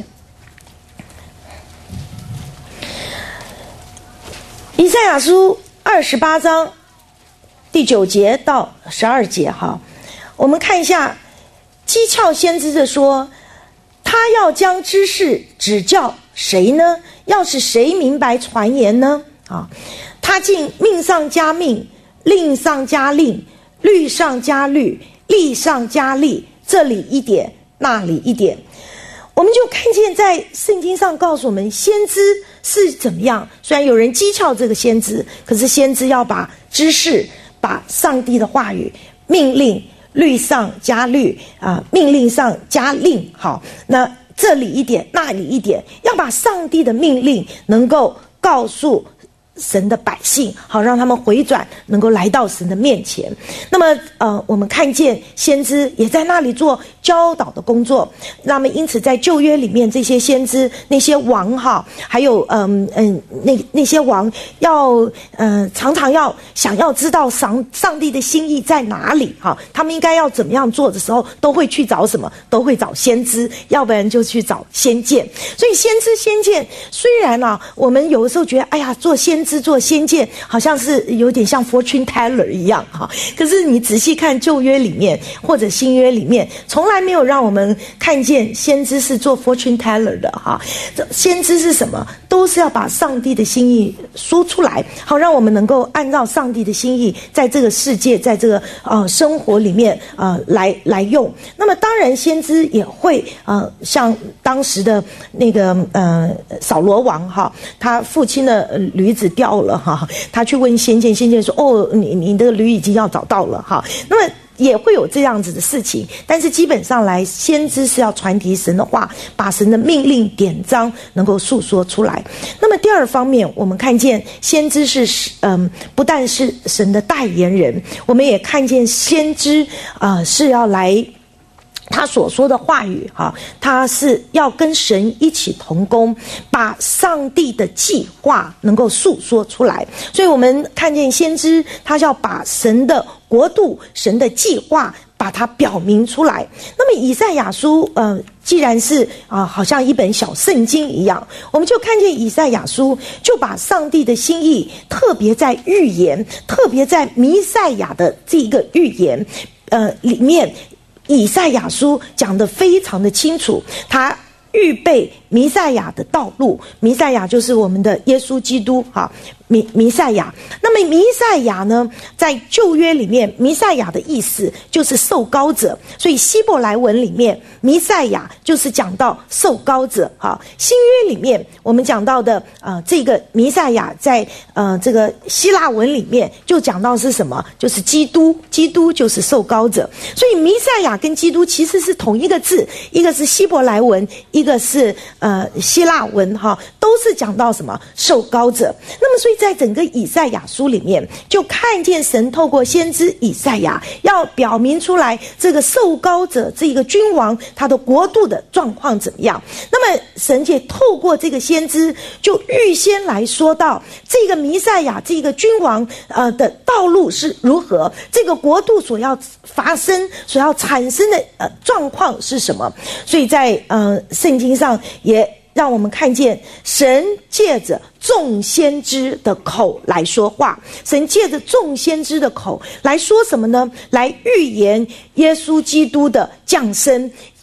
以赛亚书二十八章第九节到十二节，哈，我们看一下，讥诮先知的说，他要将知识指教谁呢？要是谁明白传言呢？啊，他竟命上加命，令上加令，律上加律，例上加例，这里一点，那里一点。我们就看见在圣经上告诉我们，先知是怎么样。虽然有人讥诮这个先知，可是先知要把知识，把上帝的话语命令，律上加律啊，命令上加令。好，那这里一点，那里一点，要把上帝的命令能够告诉神的百姓，好让他们回转，能够来到神的面前。那么呃，我们看见先知也在那里做教导的工作。那么因此在旧约里面，这些先知，那些王哈，还有嗯嗯那那些王要呃常常要想要知道上上帝的心意在哪里哈，他们应该要怎么样做的时候，都会去找什么？都会找先知，要不然就去找先见。所以先知先见，虽然啊，我们有的时候觉得，哎呀，做先知做先见好像是有点像 fortune teller 一样哈，可是你仔细看旧约里面或者新约里面，从来没有让我们看见先知是做 fortune teller 的哈。先知是什么？都是要把上帝的心意说出来，好让我们能够按照上帝的心意，在这个世界，在这个呃生活里面呃来来用。那么当然，先知也会呃像当时的那个呃扫罗王哈，他父亲的驴子掉了哈，他去问先见，先见说：“哦，你你的驴已经要找到了哈。”那么也会有这样子的事情，但是基本上来，先知是要传递神的话，把神的命令典章能够诉说出来。那么第二方面，我们看见先知是嗯，不但是神的代言人，我们也看见先知啊、呃、是要来。他所说的话语哈，他是要跟神一起同工，把上帝的计划能够诉说出来。所以我们看见先知，他要把神的国度、神的计划把它表明出来。那么以赛亚书呃既然是啊、呃、好像一本小圣经一样，我们就看见以赛亚书就把上帝的心意特别在预言，特别在弥赛亚的这个预言呃里面，以赛亚书讲得非常的清楚，他预备弥赛亚的道路。弥赛亚就是我们的耶稣基督哈，弥弥赛亚。那么弥赛亚呢，在旧约里面，弥赛亚的意思就是受膏者，所以希伯来文里面弥赛亚就是讲到受膏者哈。新约里面我们讲到的呃这个弥赛亚，在呃这个希腊文里面就讲到是什么？就是基督，基督就是受膏者。所以弥赛亚跟基督其实是同一个字，一个是希伯来文，一个是呃希腊文哈，都是讲到什么？受膏者。那么所以在整个以赛亚书里面，就看见神透过先知以赛亚，要表明出来这个受膏者，这个君王他的国度的状况怎么样。那么神也透过这个先知，就预先来说到这个弥赛亚，这个君王呃的道路是如何，这个国度所要发生、所要产生的呃状况是什么。所以在呃圣经上也让我们看见神借着众先知的口来说话，神借着众先知的口来说什么呢？来预言耶稣基督的降生，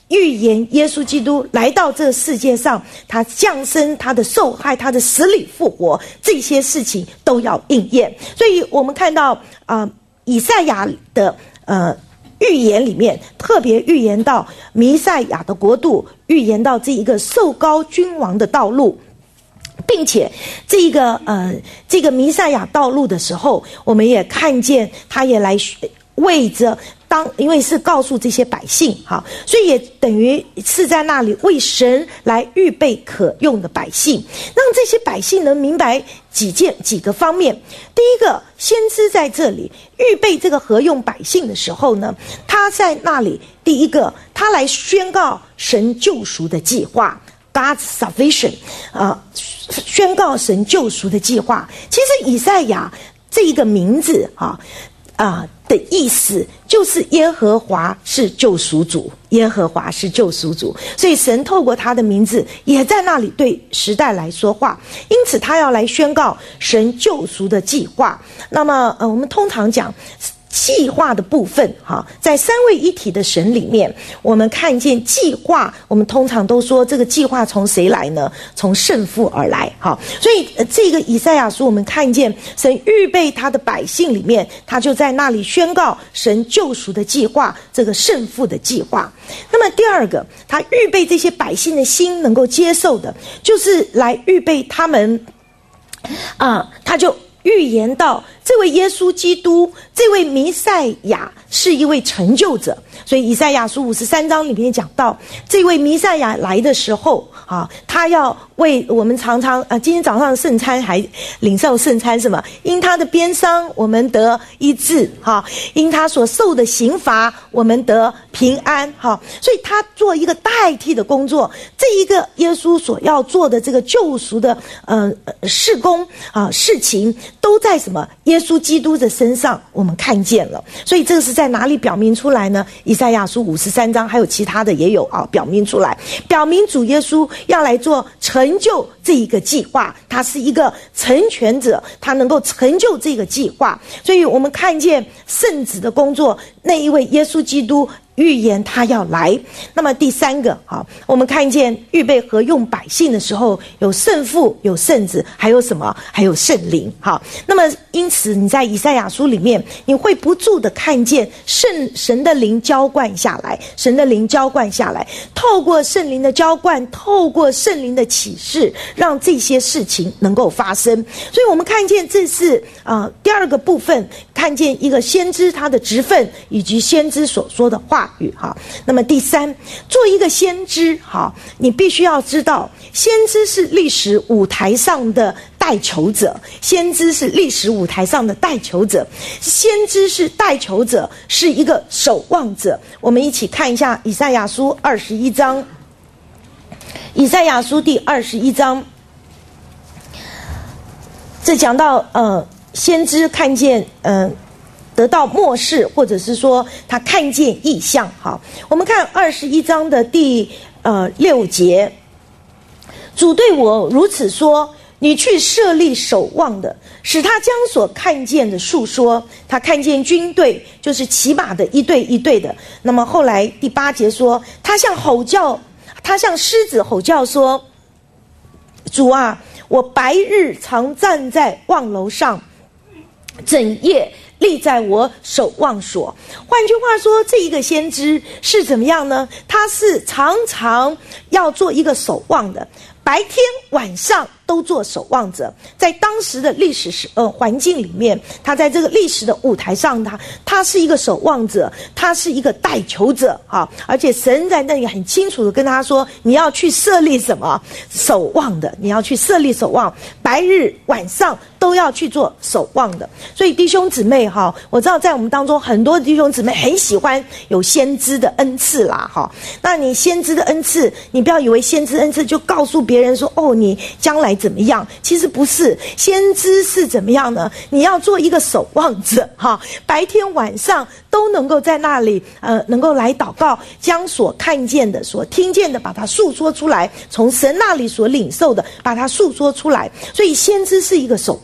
预言耶稣基督来到这个世界上，他降生，他的受害，他的死里复活，这些事情都要应验。所以我们看到啊、呃，以赛亚的呃预言里面特别预言到弥赛亚的国度，预言到这一个受膏君王的道路，并且这一个呃这个弥赛亚道路的时候，我们也看见他也来为着当，因为是告诉这些百姓哈，所以也等于是在那里为神来预备可用的百姓，让这些百姓能明白几件几个方面。第一个，先知在这里预备这个合用百姓的时候呢，他在那里第一个，他来宣告神救赎的计划 God's salvation 啊、呃，宣告神救赎的计划。其实以赛亚这一个名字啊啊、呃、的意思就是耶和华是救赎主，耶和华是救赎主，所以神透过他的名字也在那里对时代来说话，因此他要来宣告神救赎的计划。那么呃，我们通常讲计划的部分哈，在三位一体的神里面，我们看见计划，我们通常都说这个计划从谁来呢？从圣父而来哈。所以、呃、这个以赛亚书我们看见神预备他的百姓里面，他就在那里宣告神救赎的计划，这个圣父的计划。那么第二个，他预备这些百姓的心能够接受的，就是来预备他们啊，他就预言到这位耶稣基督，这位弥赛亚是一位成就者。所以以赛亚书五十三章里面讲到，这位弥赛亚来的时候啊，他要为我们常常啊，今天早上圣餐还领受圣餐什么？因他的鞭伤我们得医治哈，因他所受的刑罚我们得平安哈。所以他做一个代替的工作，这一个耶稣所要做的这个救赎的呃事工啊事情，都在什么耶稣基督的身上我们看见了。所以这个是在哪里表明出来呢？以赛亚书五十三章还有其他的也有啊，表明出来，表明主耶稣要来做成就这一个计划，他是一个成全者，他能够成就这个计划。所以我们看见圣子的工作，那一位耶稣基督预言他要来。那么第三个啊，我们看见预备合用百姓的时候，有圣父，有圣子，还有什么？还有圣灵。好，那么因此你在以赛亚书里面，你会不住的看见圣神的灵浇灌下来，神的灵浇灌下来，透过圣灵的浇灌，透过圣灵的启示，让这些事情能够发生。所以我们看见这是啊、呃、第二个部分，看见一个先知他的职分以及先知所说的话语哈。那么第三，做一个先知哈，你必须要知道，先知是历史舞台上的代求者，先知是历史舞台上的代求者，先知是代求者，是一个守望者。我们一起看一下以赛亚书二十一章，以赛亚书第二十一章，这讲到呃，先知看见呃。得到默示，或者是说他看见异象。好，我们看二十一章的第呃六节，主对我如此说：你去设立守望的，使他将所看见的述说。他看见军队，就是骑马的一队一队的。那么后来第八节说，他向吼叫，他向狮子吼叫说：主啊，我白日常站在望楼上，整夜立在我守望所。换句话说，这一个先知是怎么样呢？他是常常要做一个守望的，白天晚上都做守望者。在当时的历史呃环境里面，他在这个历史的舞台上，他他是一个守望者，他是一个代求者啊！而且神在那里很清楚的跟他说，你要去设立什么守望的，你要去设立守望，白日晚上都要去做守望的。所以弟兄姊妹哈，我知道在我们当中很多弟兄姊妹很喜欢有先知的恩赐啦哈。那你先知的恩赐，你不要以为先知恩赐就告诉别人说哦你将来怎么样，其实不是。先知是怎么样呢？你要做一个守望者哈，白天晚上都能够在那里呃能够来祷告，将所看见的所听见的把它述说出来，从神那里所领受的把它述说出来。所以先知是一个守望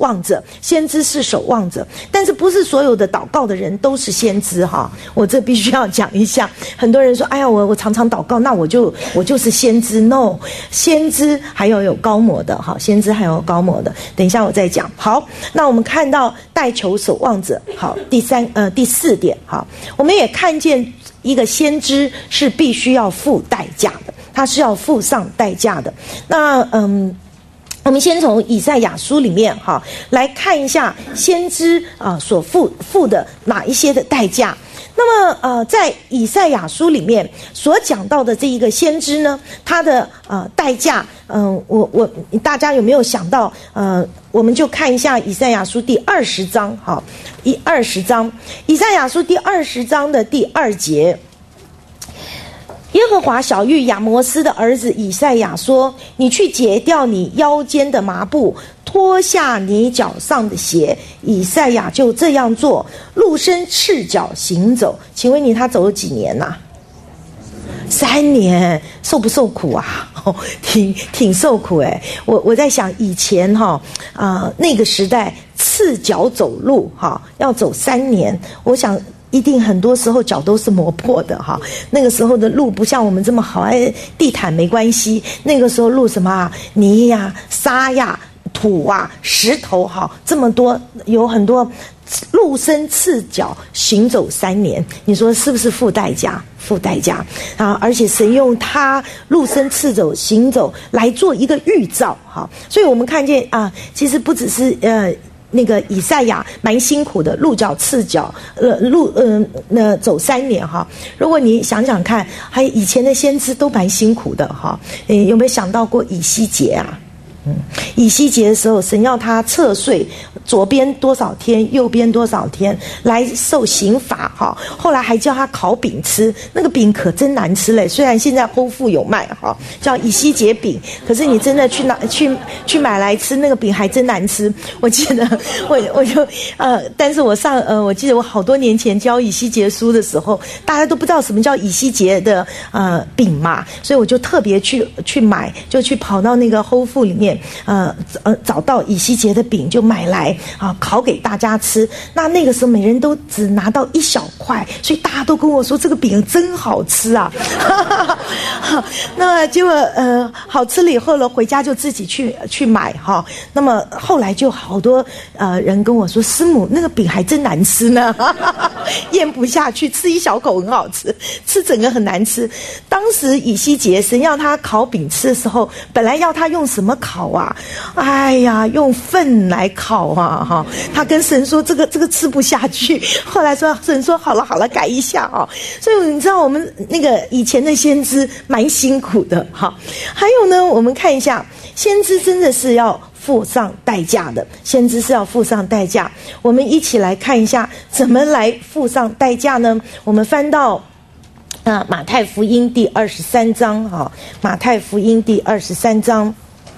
望者，先知是守望者，但是不是所有的祷告的人都是先知哈。我这必须要讲一下，很多人说，哎呀，我我常常祷告，那我就我就是先知。No， 先知还有有高模的哈，先知还有高模的，等一下我再讲。好，那我们看到代求守望者，好，第三呃第四点，好，我们也看见一个先知是必须要付代价的，他是要付上代价的。那嗯。我们先从以赛亚书里面哈来看一下先知啊所付付的哪一些的代价。那么呃，在以赛亚书里面所讲到的这一个先知呢，他的呃代价，嗯、呃，我我大家有没有想到？呃，我们就看一下以赛亚书第二十章，哈，一二十章，以赛亚书第二十章的第二节。耶和华晓谕亚摩斯的儿子以赛亚说：“你去解掉你腰间的麻布，脱下你脚上的鞋。”以赛亚就这样做，露身赤脚行走。请问你他走了几年呐、啊？三年，受不受苦啊？哦，挺挺受苦哎。我我在想以前哈啊、呃、那个时代赤脚走路哈要走三年，我想。一定很多时候脚都是磨破的哈，那个时候的路不像我们这么好，哎，地毯没关系。那个时候路什么啊，泥呀、沙呀、土啊、石头哈，这么多，有很多露身赤脚行走三年，你说是不是付代价？付代价啊！而且神用他露身赤走行走来做一个预兆哈，所以我们看见啊，其实不只是呃。那个以赛亚蛮辛苦的，露脚赤脚，呃，路呃那走三年哈。如果你想想看，还以前的先知都蛮辛苦的哈。诶，有没有想到过以西结啊？嗯，以西结的时候，神要他侧睡，左边多少天，右边多少天，来受刑罚哈。后来还叫他烤饼吃，那个饼可真难吃嘞。虽然现在Whole Foods有卖哈，叫以西结饼，可是你真的去拿去去买来吃，那个饼还真难吃。我记得我我就呃，但是我上呃，我记得我好多年前教以西结书的时候，大家都不知道什么叫以西结的呃饼嘛，所以我就特别去去买，就去跑到那个Whole Foods里面。呃呃，找到以西结的饼就买来啊，烤给大家吃。那那个时候每人都只拿到一小块，所以大家都跟我说这个饼真好吃啊。那么结果呃好吃了以后呢，回家就自己去去买哈。那么后来就好多呃人跟我说，师母那个饼还真难吃呢，咽不下去，吃一小口很好吃，吃整个很难吃。当时以西结神要他烤饼吃的时候，本来要他用什么烤啊？哎呀，用粪来烤啊！哈，他跟神说这个这个吃不下去。后来说神说好了好了，改一下啊、哦。所以你知道我们那个以前的先知蛮辛苦的哈。还有呢，我们看一下，先知真的是要付上代价的，先知是要付上代价。我们一起来看一下怎么来付上代价呢？我们翻到啊马太福音第二十三章哈，马太福音第二十三章。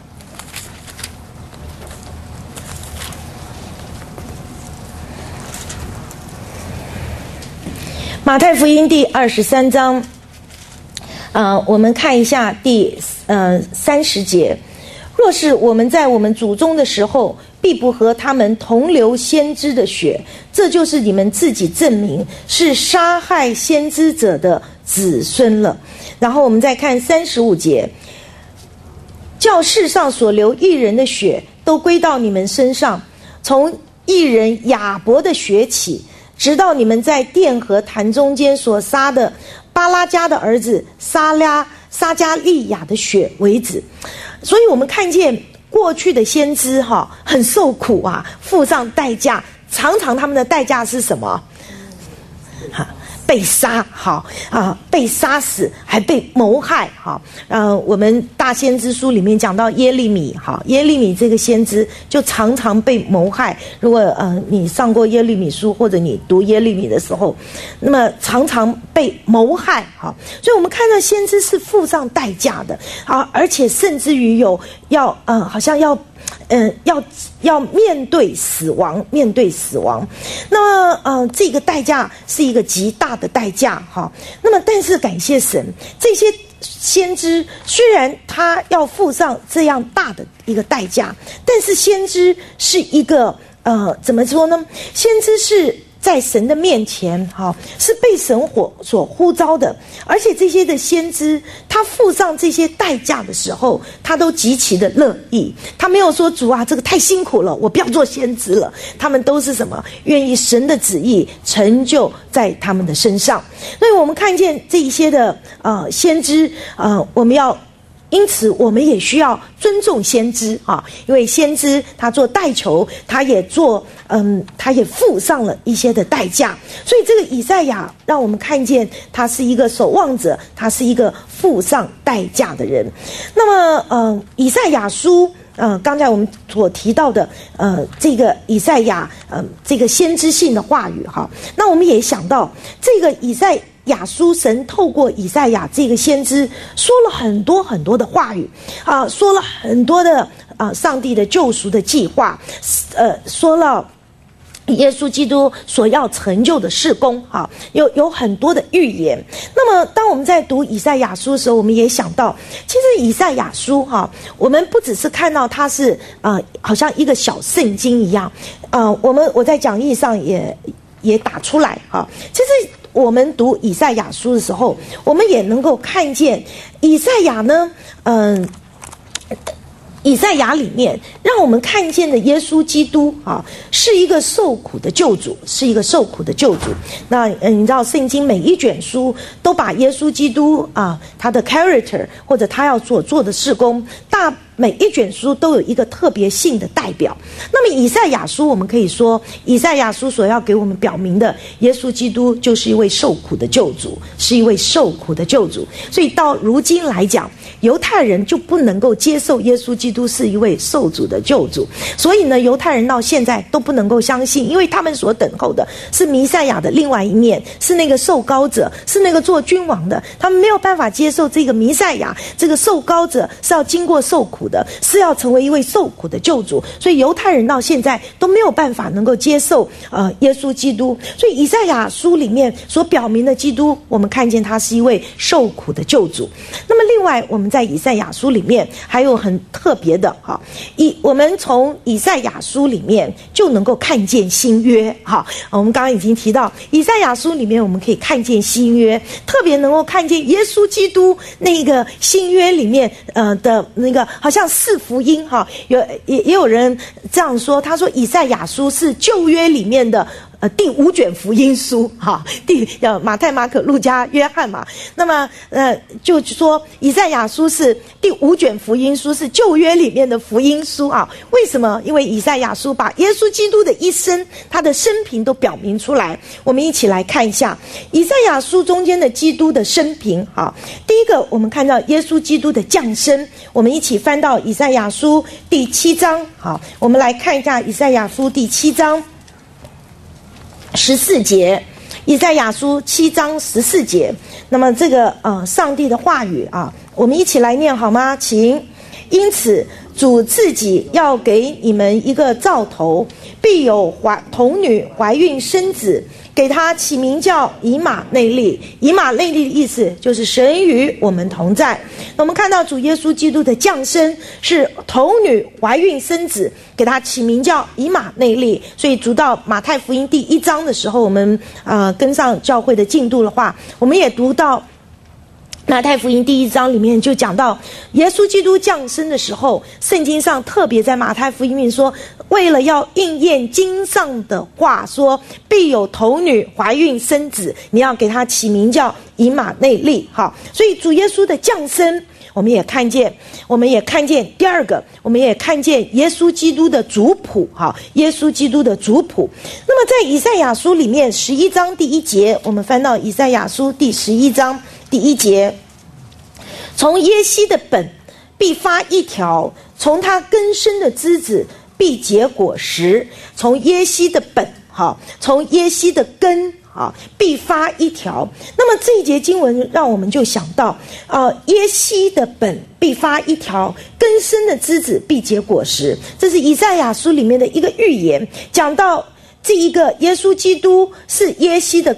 马太福音第二十三章，呃，我们看一下第呃三十节。若是我们在我们祖宗的时候，必不和他们同流先知的血，这就是你们自己证明是杀害先知者的子孙了。然后我们再看三十五节，叫世上所流义人的血都归到你们身上，从义人亚伯的血起，直到你们在殿和坛中间所杀的巴拉加的儿子撒拉撒加利亚的血为止。所以我们看见过去的先知哈很受苦啊，付上代价，常常他们的代价是什么？哈，被杀，好啊，被杀死，还被谋害，好。呃，我们大先知书里面讲到耶利米，好，耶利米这个先知就常常被谋害。如果呃你上过耶利米书，或者你读耶利米的时候，那么常常被谋害，好。所以我们看到先知是付上代价的啊，而且甚至于有要呃，好像要。嗯，要要面对死亡，面对死亡。那么，呃，这个代价是一个极大的代价哈。那么，但是感谢神，这些先知虽然他要付上这样大的一个代价，但是先知是一个呃怎么说呢？先知是在神的面前，哈，是被神火所呼召的，而且这些的先知，他付上这些代价的时候，他都极其的乐意，他没有说主啊，这个太辛苦了，我不要做先知了。他们都是什么？愿意神的旨意成就在他们的身上。所以我们看见这一些的呃先知，呃，我们要。因此我们也需要尊重先知啊，因为先知他做代求，他也做嗯，他也付上了一些的代价，所以这个以赛亚让我们看见他是一个守望者，他是一个付上代价的人。那么呃以赛亚书呃刚才我们所提到的呃这个以赛亚呃这个先知性的话语哈，那我们也想到这个以赛亚书，神透过以赛亚这个先知说了很多很多的话语啊，说了很多的啊上帝的救赎的计划，呃，说了耶稣基督所要成就的事工，哈，有有很多的预言。那么当我们在读以赛亚书的时候，我们也想到，其实以赛亚书哈，我们不只是看到它是呃好像一个小圣经一样，呃，我们我在讲义上也也打出来哈，其实。我们读以赛亚书的时候，我们也能够看见以赛亚呢，嗯、呃，以赛亚里面让我们看见的耶稣基督啊，是一个受苦的救主，是一个受苦的救主。那嗯，你知道圣经每一卷书都把耶稣基督啊，他的 character 或者他要所做的事工，大每一卷书都有一个特别性的代表。那么以赛亚书，我们可以说以赛亚书所要给我们表明的，耶稣基督就是一位受苦的救主，是一位受苦的救主。所以到如今来讲，犹太人就不能够接受耶稣基督是一位受主的救主，所以呢，犹太人到现在都不能够相信，因为他们所等候的是弥赛亚的另外一面，是那个受膏者，是那个做君王的，他们没有办法接受这个弥赛亚，这个受膏者是要经过受苦的，是要成为一位受苦的救主，所以犹太人到现在都没有办法能够接受呃耶稣基督。所以以赛亚书里面所表明的基督，我们看见他是一位受苦的救主。那么另外我们在以赛亚书里面还有很特别的哈，以我们从以赛亚书里面就能够看见新约哈。我们刚刚已经提到以赛亚书里面我们可以看见新约，特别能够看见耶稣基督那个新约里面呃的那个好像四福音哈，有也也有人这样说，他说以赛亚书是旧约里面的呃第五卷福音书哈，第呃马太、马可、路加、约翰嘛。那么呃就说以赛亚书是第五卷福音书，是旧约里面的福音书啊。为什么？因为以赛亚书把耶稣基督的一生，他的生平都表明出来。我们一起来看一下以赛亚书中间的基督的生平啊。第一个，我们看到耶稣基督的降生，我们一起翻到以赛亚书第七章。好，我们来看一下以赛亚书第七章十四节，以赛亚书七章十四节。那么这个呃上帝的话语啊，我们一起来念好吗？请。因此主自己要给你们一个兆头，必有怀童女怀孕生子，给他起名叫以马内利。以马内利的意思就是神与我们同在。我们看到主耶稣基督的降生是童女怀孕生子，给他起名叫以马内利。所以读到马太福音第一章的时候，我们呃跟上教会的进度的话，我们也读到马太福音第一章里面就讲到耶稣基督降生的时候，圣经上特别在马太福音里面说，为了要应验经上的话说，必有童女怀孕生子，你要给他起名叫以马内利。好，所以主耶稣的降生我们也看见，我们也看见第二个，我们也看见耶稣基督的族谱。好，耶稣基督的族谱。那么在以赛亚书里面十一章第一节，我们翻到以赛亚书第十一章第一节，从耶西的本必发一条，从他根生的枝子必结果实。从耶西的本，好，从耶西的根啊，必发一条。那么这一节经文让我们就想到，呃，耶西的本必发一条，根生的枝子必结果实。这是以赛亚书里面的一个预言，讲到这一个耶稣基督是耶西的根，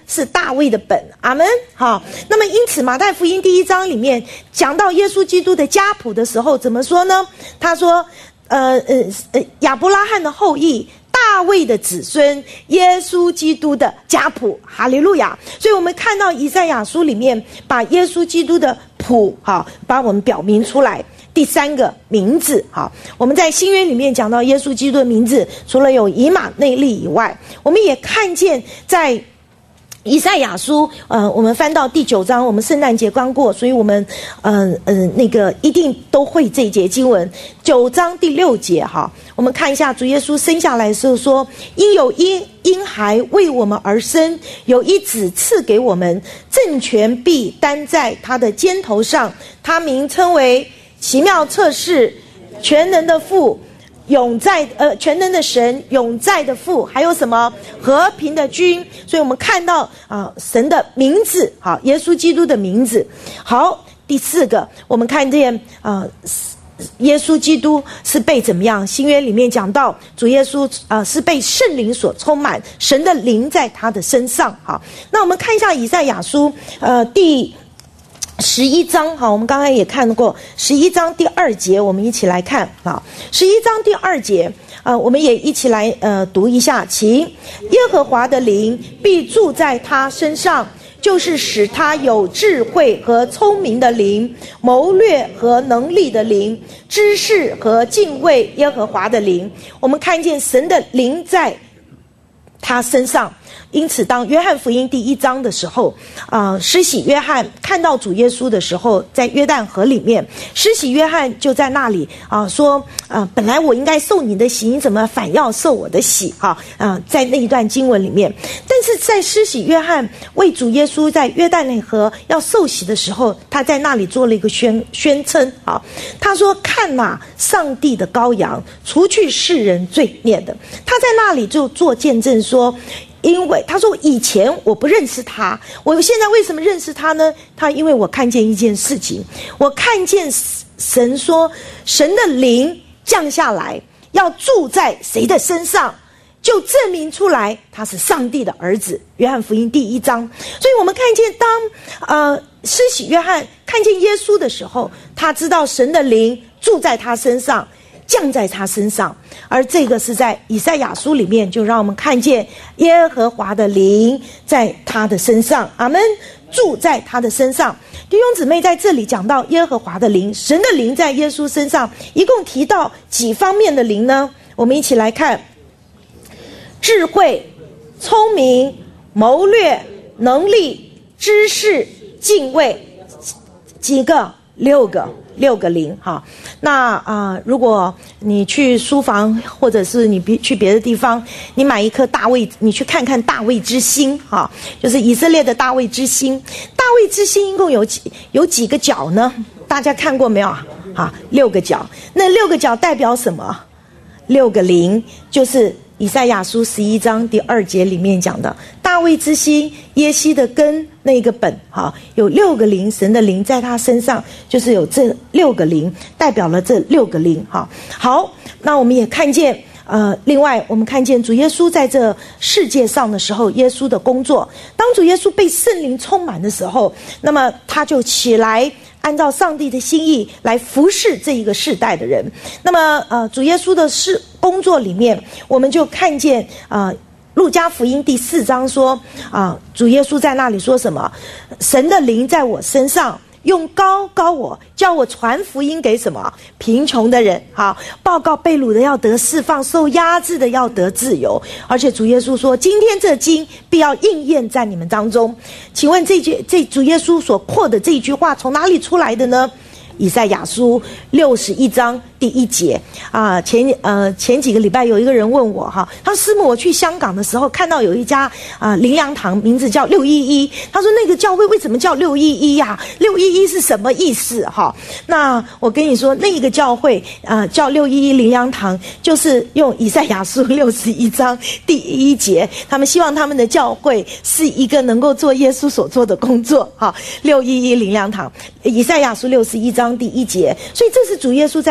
是大卫的本，阿们。好，那么因此马太福音第一章里面讲到耶稣基督的家谱的时候，怎么说呢？他说，呃呃呃，亚伯拉罕的后裔，大卫的子孙，耶稣基督的家谱，哈利路亚。所以我们看到以赛亚书里面把耶稣基督的谱，好，把我们表明出来。第三个名字，好，我们在新约里面讲到耶稣基督的名字，除了有以马内利以外，我们也看见在以赛亚书，呃，我们翻到第九章，我们圣诞节刚过，所以我们，嗯、呃、嗯、呃，那个一定都会这一节经文，九章第六节，哈，我们看一下主耶稣生下来的时候说，因有婴婴孩为我们而生，有一子赐给我们，政权必担在他的肩头上，他名称为奇妙策士，全能的父，永在呃全能的神，永在的父，还有什么和平的君。所以我们看到啊、呃、神的名字，好，耶稣基督的名字。好，第四个我们看见啊、呃、耶稣基督是被怎么样？新约里面讲到主耶稣啊、呃、是被圣灵所充满，神的灵在他的身上。好，那我们看一下以赛亚书呃第十一章，好，我们刚才也看过十一章第二节，我们一起来看啊。十一章第二节，呃，我们也一起来呃读一下，请耶和华的灵必住在他身上，就是使他有智慧和聪明的灵，谋略和能力的灵，知识和敬畏耶和华的灵。我们看见神的灵在他身上。因此当约翰福音第一章的时候，呃，施洗约翰看到主耶稣的时候，在约旦河里面，施洗约翰就在那里啊、呃、说啊、呃，本来我应该受你的洗，你怎么反要受我的洗啊？啊、呃，在那一段经文里面，但是在施洗约翰为主耶稣在约旦内河要受洗的时候，他在那里做了一个宣宣称啊，他说：“看哪，上帝的羔羊，除去世人罪孽的。”他在那里就做见证说。因为他说以前我不认识他，我现在为什么认识他呢？他因为我看见一件事情，我看见神说神的灵降下来要住在谁的身上，就证明出来他是上帝的儿子。约翰福音第一章。所以我们看见当呃施洗约翰看见耶稣的时候，他知道神的灵住在他身上，降在他身上。而这个是在以赛亚书里面就让我们看见耶和华的灵在他的身上，阿们，住在他的身上。弟兄姊妹，在这里讲到耶和华的灵，神的灵在耶稣身上，一共提到几方面的灵呢？我们一起来看：智慧、聪明、谋略、能力、知识、敬畏，几个？六个。六个灵哈，那啊、呃，如果你去书房，或者是你去别的地方，你买一颗大卫，你去看看大卫之星哈，就是以色列的大卫之星。大卫之星一共有几有几个角呢？大家看过没有啊？哈，六个角。那六个角代表什么？六个灵，就是以赛亚书十一章第二节里面讲的大卫之星，耶西的根，那个本，哈，有六个灵，神的灵在他身上，就是有这六个灵，代表了这六个灵，哈。好，那我们也看见，呃，另外我们看见主耶稣在这世界上的时候，耶稣的工作，当主耶稣被圣灵充满的时候，那么他就起来。按照上帝的心意来服侍这一个世代的人。那么呃，主耶稣的事工作里面，我们就看见啊、呃，路加福音第四章说啊、呃，主耶稣在那里说什么？神的灵在我身上，用膏膏我，叫我传福音给什么贫穷的人，好，报告被掳的要得释放，受压制的要得自由。而且主耶稣说，今天这经必要应验在你们当中。请问这句这主耶稣所扩的这句话从哪里出来的呢？以赛亚书六十一章第一节啊，前呃前几个礼拜有一个人问我哈，他说师母，我去香港的时候看到有一家啊灵粮堂，名字叫六一一，他说那个教会为什么叫六一一呀？六一一是什么意思哈？那我跟你说，那一个教会啊叫六一一灵粮堂，就是用以赛亚书六十一章第一节，他们希望他们的教会是一个能够做耶稣所做的工作哈。六一一灵粮堂，以赛亚书六十一章第一节，所以这是主耶稣在这个世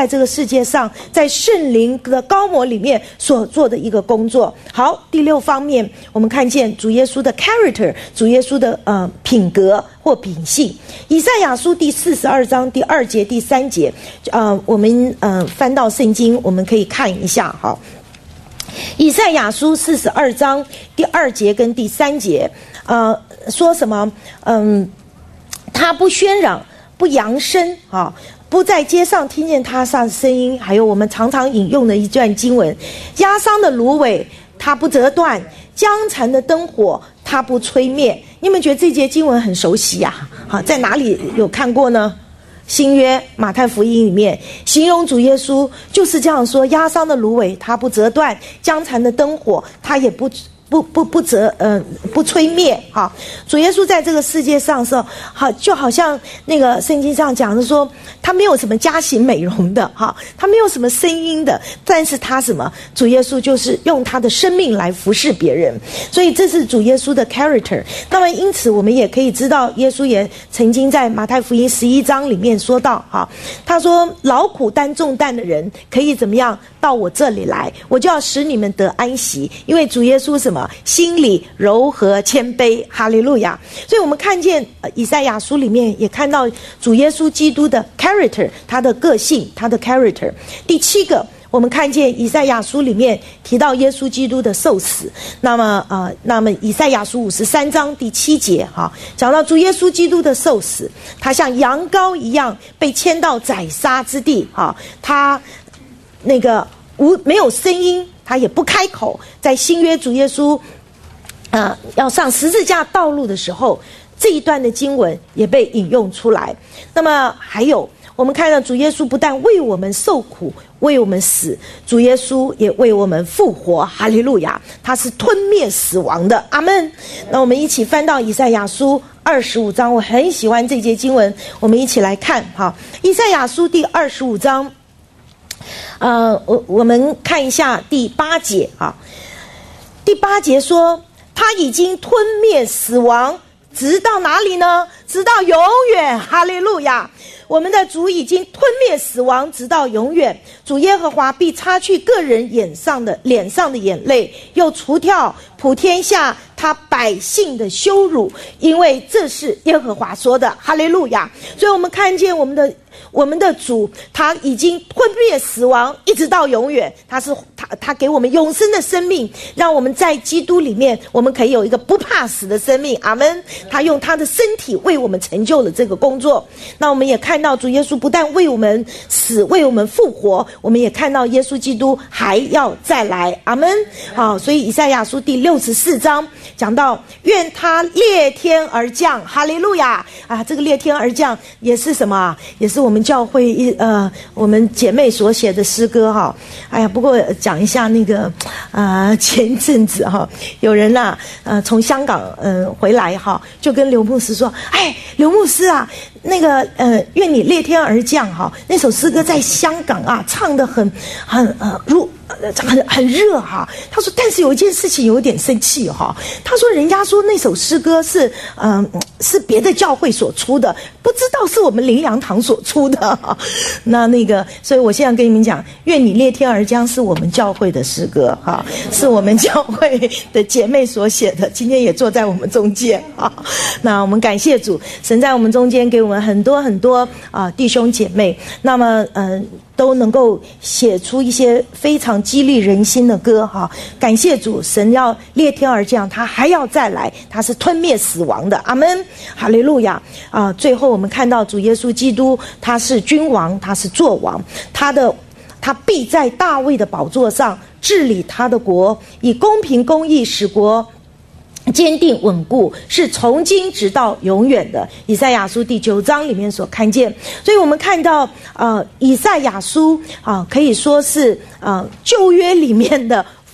世界上在圣灵的高摩里面所做的一个工作。好，第六方面，我们看见主耶稣的 character， 主耶稣的呃品格或品性。以赛亚书第四十二章第二节、第三节，呃，我们呃翻到圣经，我们可以看一下哈。以赛亚书四十二章第二节跟第三节，呃，说什么？嗯，他不喧嚷，不扬声啊，不在街上听见他上声音。还有我们常常引用的一段经文：压伤的芦苇，他不折断；将残的灯火，他不吹灭。你们觉得这节经文很熟悉呀？好，在哪里有看过呢？新约马太福音里面形容主耶稣就是这样说：压伤的芦苇它不折断，将残的灯火它也不不不不折呃不吹灭。哈，主耶稣在这个世界上的时候，好就好像那个圣经上讲的说，他没有什么佳形美容的哈，他没有什么声音的，但是他什么？主耶稣就是用他的生命来服侍别人，所以这是主耶稣的 character。那么因此我们也可以知道，耶稣也曾经在马太福音十一章里面说到哈，他说劳苦担重担的人可以怎么样到我这里来，我就要使你们得安息，因为主耶稣什么？心里柔和谦卑，哈利路亚。所以我们看见以赛亚书里面也看到主耶稣基督的 character， 他的个性，他的 character。第七个，我们看见以赛亚书里面提到耶稣基督的受死。那么呃，那么以赛亚书五十三章第七节哈，讲到主耶稣基督的受死，他像羊羔一样被牵到宰杀之地哈，他那个无没有声音，他也不开口。在新约主耶稣呃要上十字架道路的时候，这一段的经文也被引用出来。那么还有我们看到主耶稣不但为我们受苦，为我们死，主耶稣也为我们复活，哈利路亚，他是吞灭死亡的，阿们。那我们一起翻到以赛亚书二十五章，我很喜欢这节经文，我们一起来看哈。以赛亚书第二十五章，呃，我我们看一下第八节啊。第八节说，他已经吞灭死亡，直到哪里呢？直到永远，哈利路亚。我们的主已经吞灭死亡，直到永远。主耶和华必擦去个人眼上的脸上的眼泪，又除掉普天下他百姓的羞辱，因为这是耶和华说的，哈利路亚。所以我们看见我们的我们的主，他已经吞灭死亡，一直到永远。他是他他给我们永生的生命，让我们在基督里面，我们可以有一个不怕死的生命，阿们。他用他的身体为我们成就了这个工作。那我们也看到主耶稣不但为我们死，为我们复活，我们也看到耶稣基督还要再来，阿们。好，所以以赛亚书第六十四章讲到，愿他裂天而降，哈利路亚啊！这个裂天而降也是什么？也是我们教会一呃我们姐妹所写的诗歌哈。哎呀，不过讲一下那个呃前阵子哈，有人呐、啊、呃从香港嗯、呃、回来哈，就跟刘牧师说，哎，刘牧师啊，那个呃愿你裂天而降哈，那首诗歌在香港啊唱得很很呃如很很热哈。他说，但是有一件事情有点生气哈。他说，人家说那首诗歌是嗯、呃、是别的教会所出的，不知道是我们灵粮堂所出的哈。那那个，所以我现在跟你们讲，愿你裂天而降是我们教会的诗歌哈，是我们教会的姐妹所写的，今天也坐在我们中间啊。那我们感谢主，神在我们中间给我们很多很多啊、呃、弟兄姐妹，那么嗯。呃都能够写出一些非常激励人心的歌哈！感谢主，神要裂天而降，他还要再来，他是吞灭死亡的，阿们，哈利路亚啊、呃！最后我们看到主耶稣基督，他是君王，他是作王，他的他必在大卫的宝座上治理他的国，以公平公义使国坚定稳固，是从今直到永远的。以赛亚书第九章里面所看见，所以我们看到呃以赛亚书啊、呃、可以说是呃旧约里面的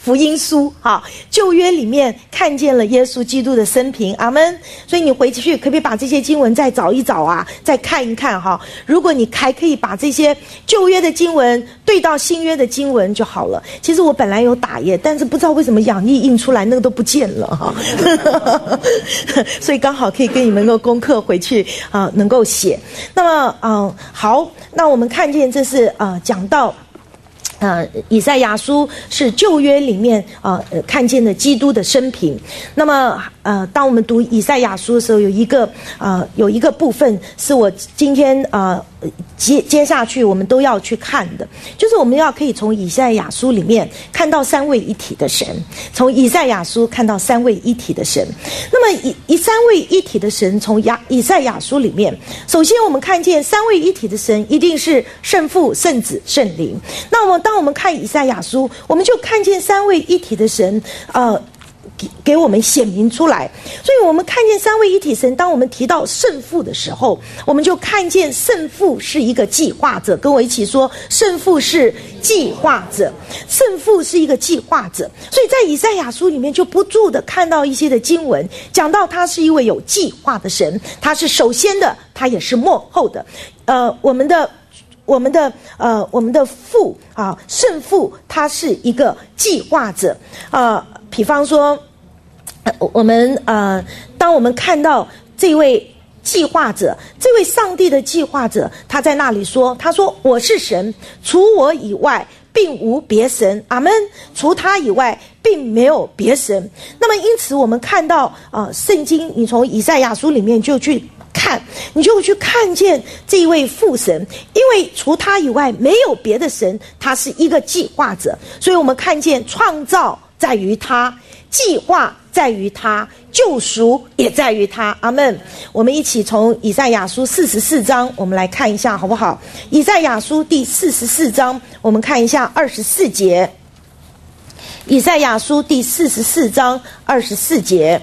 福音书哈，旧约里面看见了耶稣基督的生平，阿们。所以你回去可不可以把这些经文再找一找啊，再看一看哈？如果你还可以把这些旧约的经文对到新约的经文就好了。其实我本来有打页，但是不知道为什么养义印出来那个都不见了哈，所以刚好可以跟你们个功课回去啊、呃，能够写。那么嗯、呃，好，那我们看见这是呃讲到。呃，以赛亚书是旧约里面呃看见的基督的生平。那么呃，当我们读以赛亚书的时候，有一个呃有一个部分是我今天呃接接下去我们都要去看的，就是我们要可以从以赛亚书里面看到三位一体的神，从以赛亚书看到三位一体的神。那么以以三位一体的神，从亚以赛亚书里面，首先我们看见三位一体的神一定是圣父、圣子、圣灵。那我们当我们看以赛亚书，我们就看见三位一体的神，呃。给给我们显明出来，所以我们看见三位一体神。当我们提到圣父的时候，我们就看见圣父是一个计划者。跟我一起说，圣父是计划者，圣父是一个计划者。所以在以赛亚书里面就不住的看到一些的经文，讲到他是一位有计划的神，他是首先的，他也是末后的。呃，我们的。我们的呃，我们的父啊，圣父，他是一个计划者啊、呃。比方说，呃、我们呃，当我们看到这位计划者，这位上帝的计划者，他在那里说：“他说我是神，除我以外，并无别神。阿们。除他以外，并没有别神。”那么，因此我们看到呃，圣经，你从以赛亚书里面就去。看，你就去看见这一位父神，因为除他以外没有别的神，他是一个计划者，所以我们看见创造在于他，计划在于他，救赎也在于他。阿们。我们一起从以赛亚书四十四章，我们来看一下好不好？以赛亚书第四十四章，我们看一下二十四节。以赛亚书第四十四章二十四节。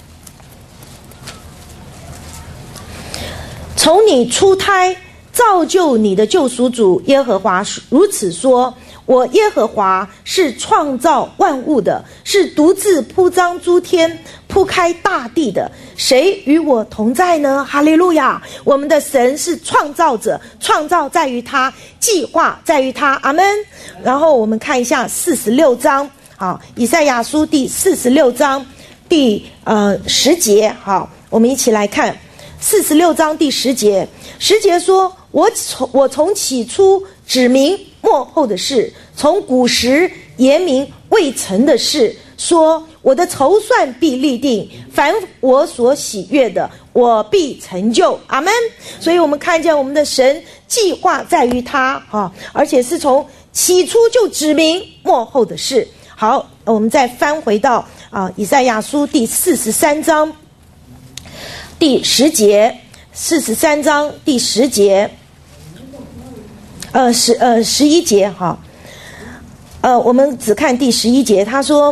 从你出胎造就你的救赎主耶和华如此说：我耶和华是创造万物的，是独自铺张诸天、铺开大地的，谁与我同在呢？哈利路亚！我们的神是创造者，创造在于他，计划在于他。阿们。然后我们看一下四十六章，好，以赛亚书第四十六章第呃十节，好，我们一起来看。四十六章第十节，十节说：我从我从起初指明末后的事，从古时言明未成的事，说我的筹算必立定，凡我所喜悦的，我必成就。阿们。所以我们看见我们的神计划在于他啊，而且是从起初就指明末后的事。好，我们再翻回到啊以赛亚书第四十三章。第十节，四十三章第十节，呃十呃十一节哈，呃我们只看第十一节，他说：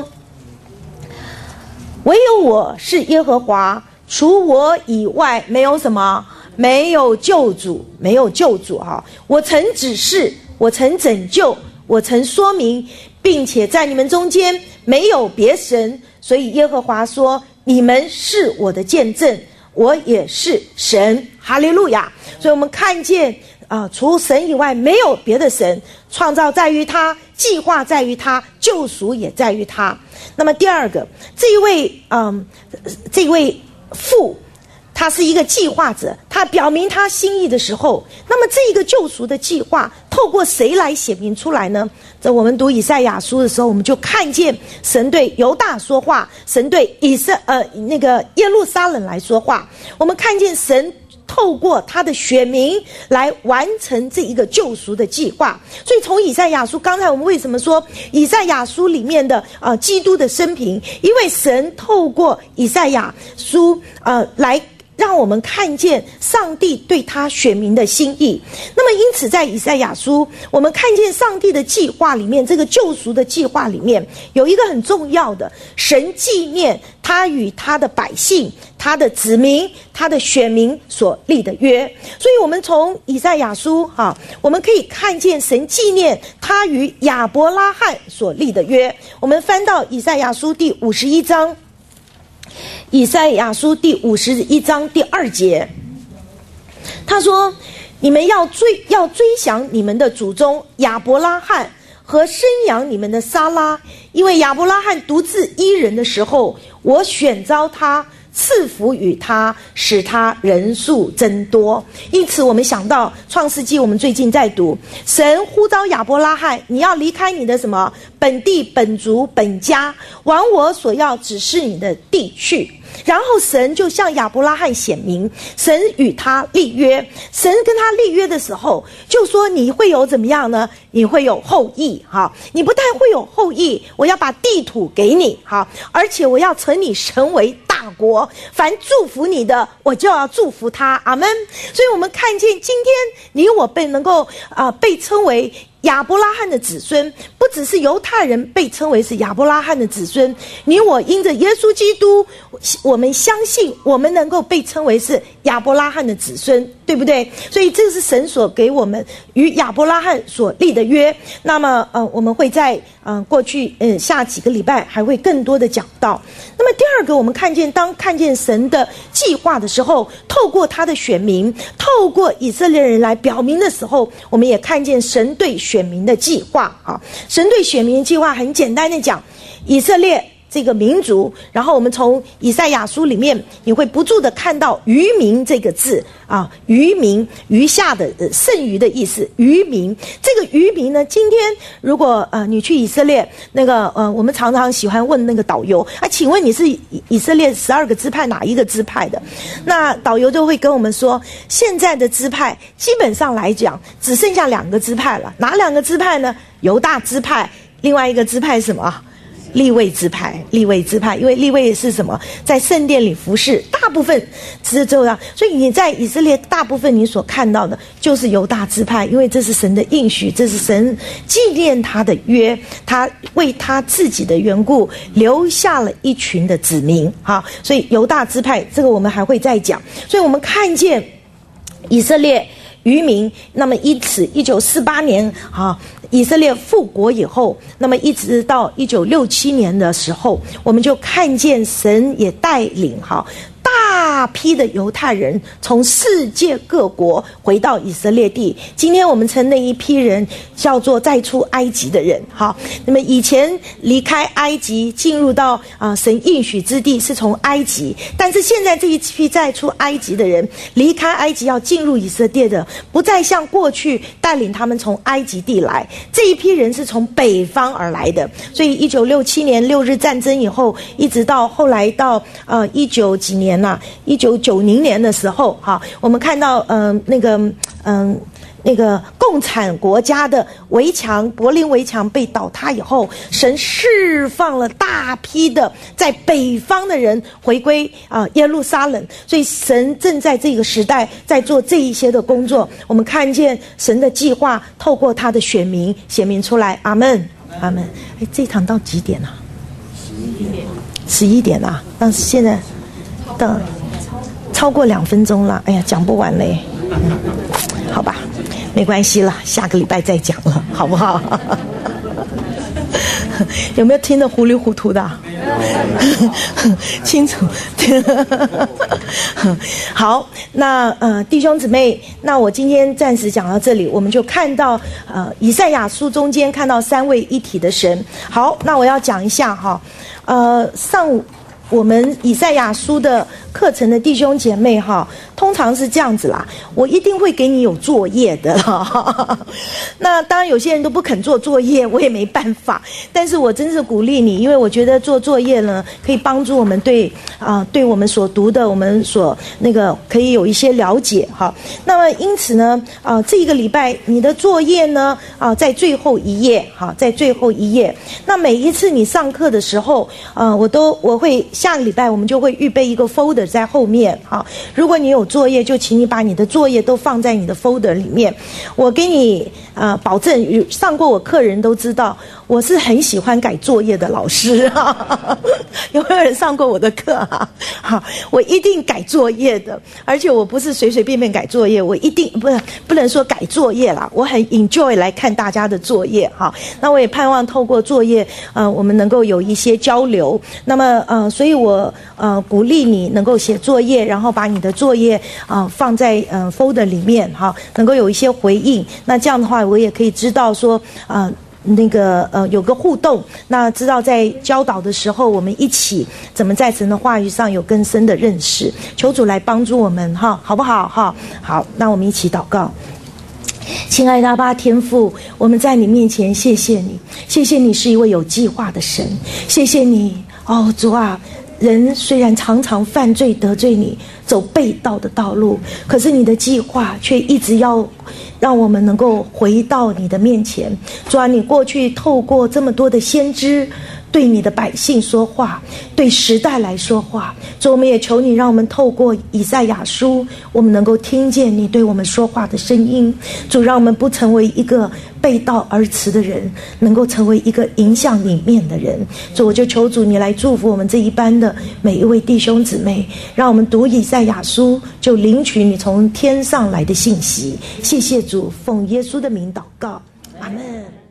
唯有我是耶和华，除我以外没有什么，没有救主，没有救主哈。我曾指示，我曾拯救，我曾说明，并且在你们中间没有别神，所以耶和华说：你们是我的见证。我也是神，哈利路亚！所以我们看见啊、呃，除神以外没有别的神，创造在于他，计划在于他，救赎也在于他。那么第二个，这一位嗯，这位父，他是一个计划者，他表明他心意的时候，那么这一个救赎的计划透过谁来显明出来呢？在我们读以赛亚书的时候，我们就看见神对犹大说话，神对以色呃那个耶路撒冷来说话。我们看见神透过他的选民来完成这一个救赎的计划。所以从以赛亚书，刚才我们为什么说以赛亚书里面的啊、呃、基督的生平？因为神透过以赛亚书呃来让我们看见上帝对他选民的心意。那么因此在以赛亚书，我们看见上帝的计划里面，这个救赎的计划里面有一个很重要的，神纪念他与他的百姓，他的子民，他的选民所立的约。所以我们从以赛亚书哈，我们可以看见神纪念他与亚伯拉罕所立的约。我们翻到以赛亚书第五十一章，以赛亚书第五十一章第二节，他说，你们要追要追想你们的祖宗亚伯拉罕和生养你们的撒拉，因为亚伯拉罕独自一人的时候，我选召他，赐福与他，使他人数增多。因此我们想到创世纪，我们最近在读，神呼召亚伯拉罕，你要离开你的什么本地本族本家，往我所要指示你的地去。然后神就向亚伯拉罕显明，神与他立约，神跟他立约的时候就说，你会有怎么样呢？你会有后裔哈，你不但会有后裔，我要把地土给你哈，而且我要成你成为大国，凡祝福你的，我就要祝福他。阿们。所以我们看见今天你我被能够啊、呃、被称为亚伯拉罕的子孙，不只是犹太人被称为是亚伯拉罕的子孙，你我因着耶稣基督，我们相信我们能够被称为是亚伯拉罕的子孙，对不对？所以这是神所给我们与亚伯拉罕所立的约。那么呃，我们会在呃过去呃下几个礼拜还会更多的讲到。那么第二个，我们看见当看见神的计划的时候，透过他的选民，透过以色列人来表明的时候，我们也看见神对选民的计划啊。神对选民的计划很简单的讲，以色列这个民族，然后我们从以赛亚书里面，你会不住的看到余民这个字啊，余民，余下的、呃、剩余的意思，余民。这个余民呢，今天如果呃你去以色列，那个呃我们常常喜欢问那个导游啊，请问你是以以色列十二个支派哪一个支派的？那导游就会跟我们说，现在的支派基本上来讲只剩下两个支派了，哪两个支派呢？犹大支派，另外一个支派是什么？利未支派，利未支派，因为利未是什么？在圣殿里服侍，大部分是这样，所以你在以色列大部分你所看到的就是犹大支派，因为这是神的应许，这是神纪念他的约，他为他自己的缘故留下了一群的子民，好，所以犹大支派这个我们还会再讲。所以我们看见以色列渔民，那么因此一九四八年啊，以色列复国以后，那么一直到一九六七年的时候，我们就看见神也带领哈大批的犹太人从世界各国回到以色列地。今天我们称那一批人叫做再出埃及的人。好，那么以前离开埃及进入到啊、呃、神应许之地是从埃及，但是现在这一批再出埃及的人离开埃及要进入以色列的，不再像过去带领他们从埃及地来，这一批人是从北方而来的。所以一九六七年六日战争以后，一直到后来到呃一九几年呐、啊，一九九零年的时候，哈，我们看到嗯、呃、那个嗯。呃那个共产国家的围墙，柏林围墙被倒塌以后，神释放了大批的在北方的人回归啊、呃、耶路撒冷，所以神正在这个时代在做这一些的工作。我们看见神的计划透过他的选民显明出来。阿们，阿们。哎，这一场到几点啊？十一点。十一点啊？但是现在到超过两分钟了，哎呀，讲不完嘞。嗯，好吧。没关系了，下个礼拜再讲了，好不好？有没有听得糊里糊涂的、啊？清楚。好，那呃，弟兄姊妹，那我今天暂时讲到这里，我们就看到呃，以赛亚书中间看到三位一体的神。好，那我要讲一下哈，呃，上午我们以赛亚书的课程的弟兄姐妹哈， 通常是这样子啦，我一定会给你有作业的啦。那当然有些人都不肯做作业，我也没办法，但是我真是鼓励你，因为我觉得做作业呢可以帮助我们对啊、呃、对我们所读的，我们所那个可以有一些了解哈。那么因此呢啊、呃、这一个礼拜你的作业呢啊、呃、在最后一页哈，在最后一页。那每一次你上课的时候啊、呃、我都我会下个礼拜我们就会预备一个 folder 在后面哈。如果你有作业，就请你把你的作业都放在你的 folder 里面。我给你啊、呃、保证，上过我课人都知道我是很喜欢改作业的老师啊。有没有人上过我的课啊？好，我一定改作业的，而且我不是随随便便改作业，我一定不是不能说改作业啦，我很 enjoy 来看大家的作业哈。那我也盼望透过作业，呃，我们能够有一些交流。那么呃，所以我呃鼓励你能够写作业，然后把你的作业啊、呃、放在呃 folder 里面哈，能够有一些回应。那这样的话，我也可以知道说啊。呃那个呃有个互动，那知道在教导的时候，我们一起怎么在神的话语上有更深的认识。求主来帮助我们哈，好不好哈？好，那我们一起祷告。亲爱的阿爸天父，我们在你面前谢谢你，谢谢你是一位有计划的神，谢谢你哦主啊。人虽然常常犯罪得罪你，走背道的道路，可是你的计划却一直要让我们能够回到你的面前。主啊，你过去透过这么多的先知对你的百姓说话，对时代来说话。主，我们也求你让我们透过以赛亚书，我们能够听见你对我们说话的声音。主，让我们不成为一个背道而驰的人，能够成为一个迎向你面的人。主，我就求主你来祝福我们这一班的每一位弟兄姊妹，让我们读以赛亚书就领取你从天上来的信息。谢谢主，奉耶稣的名祷告，阿们。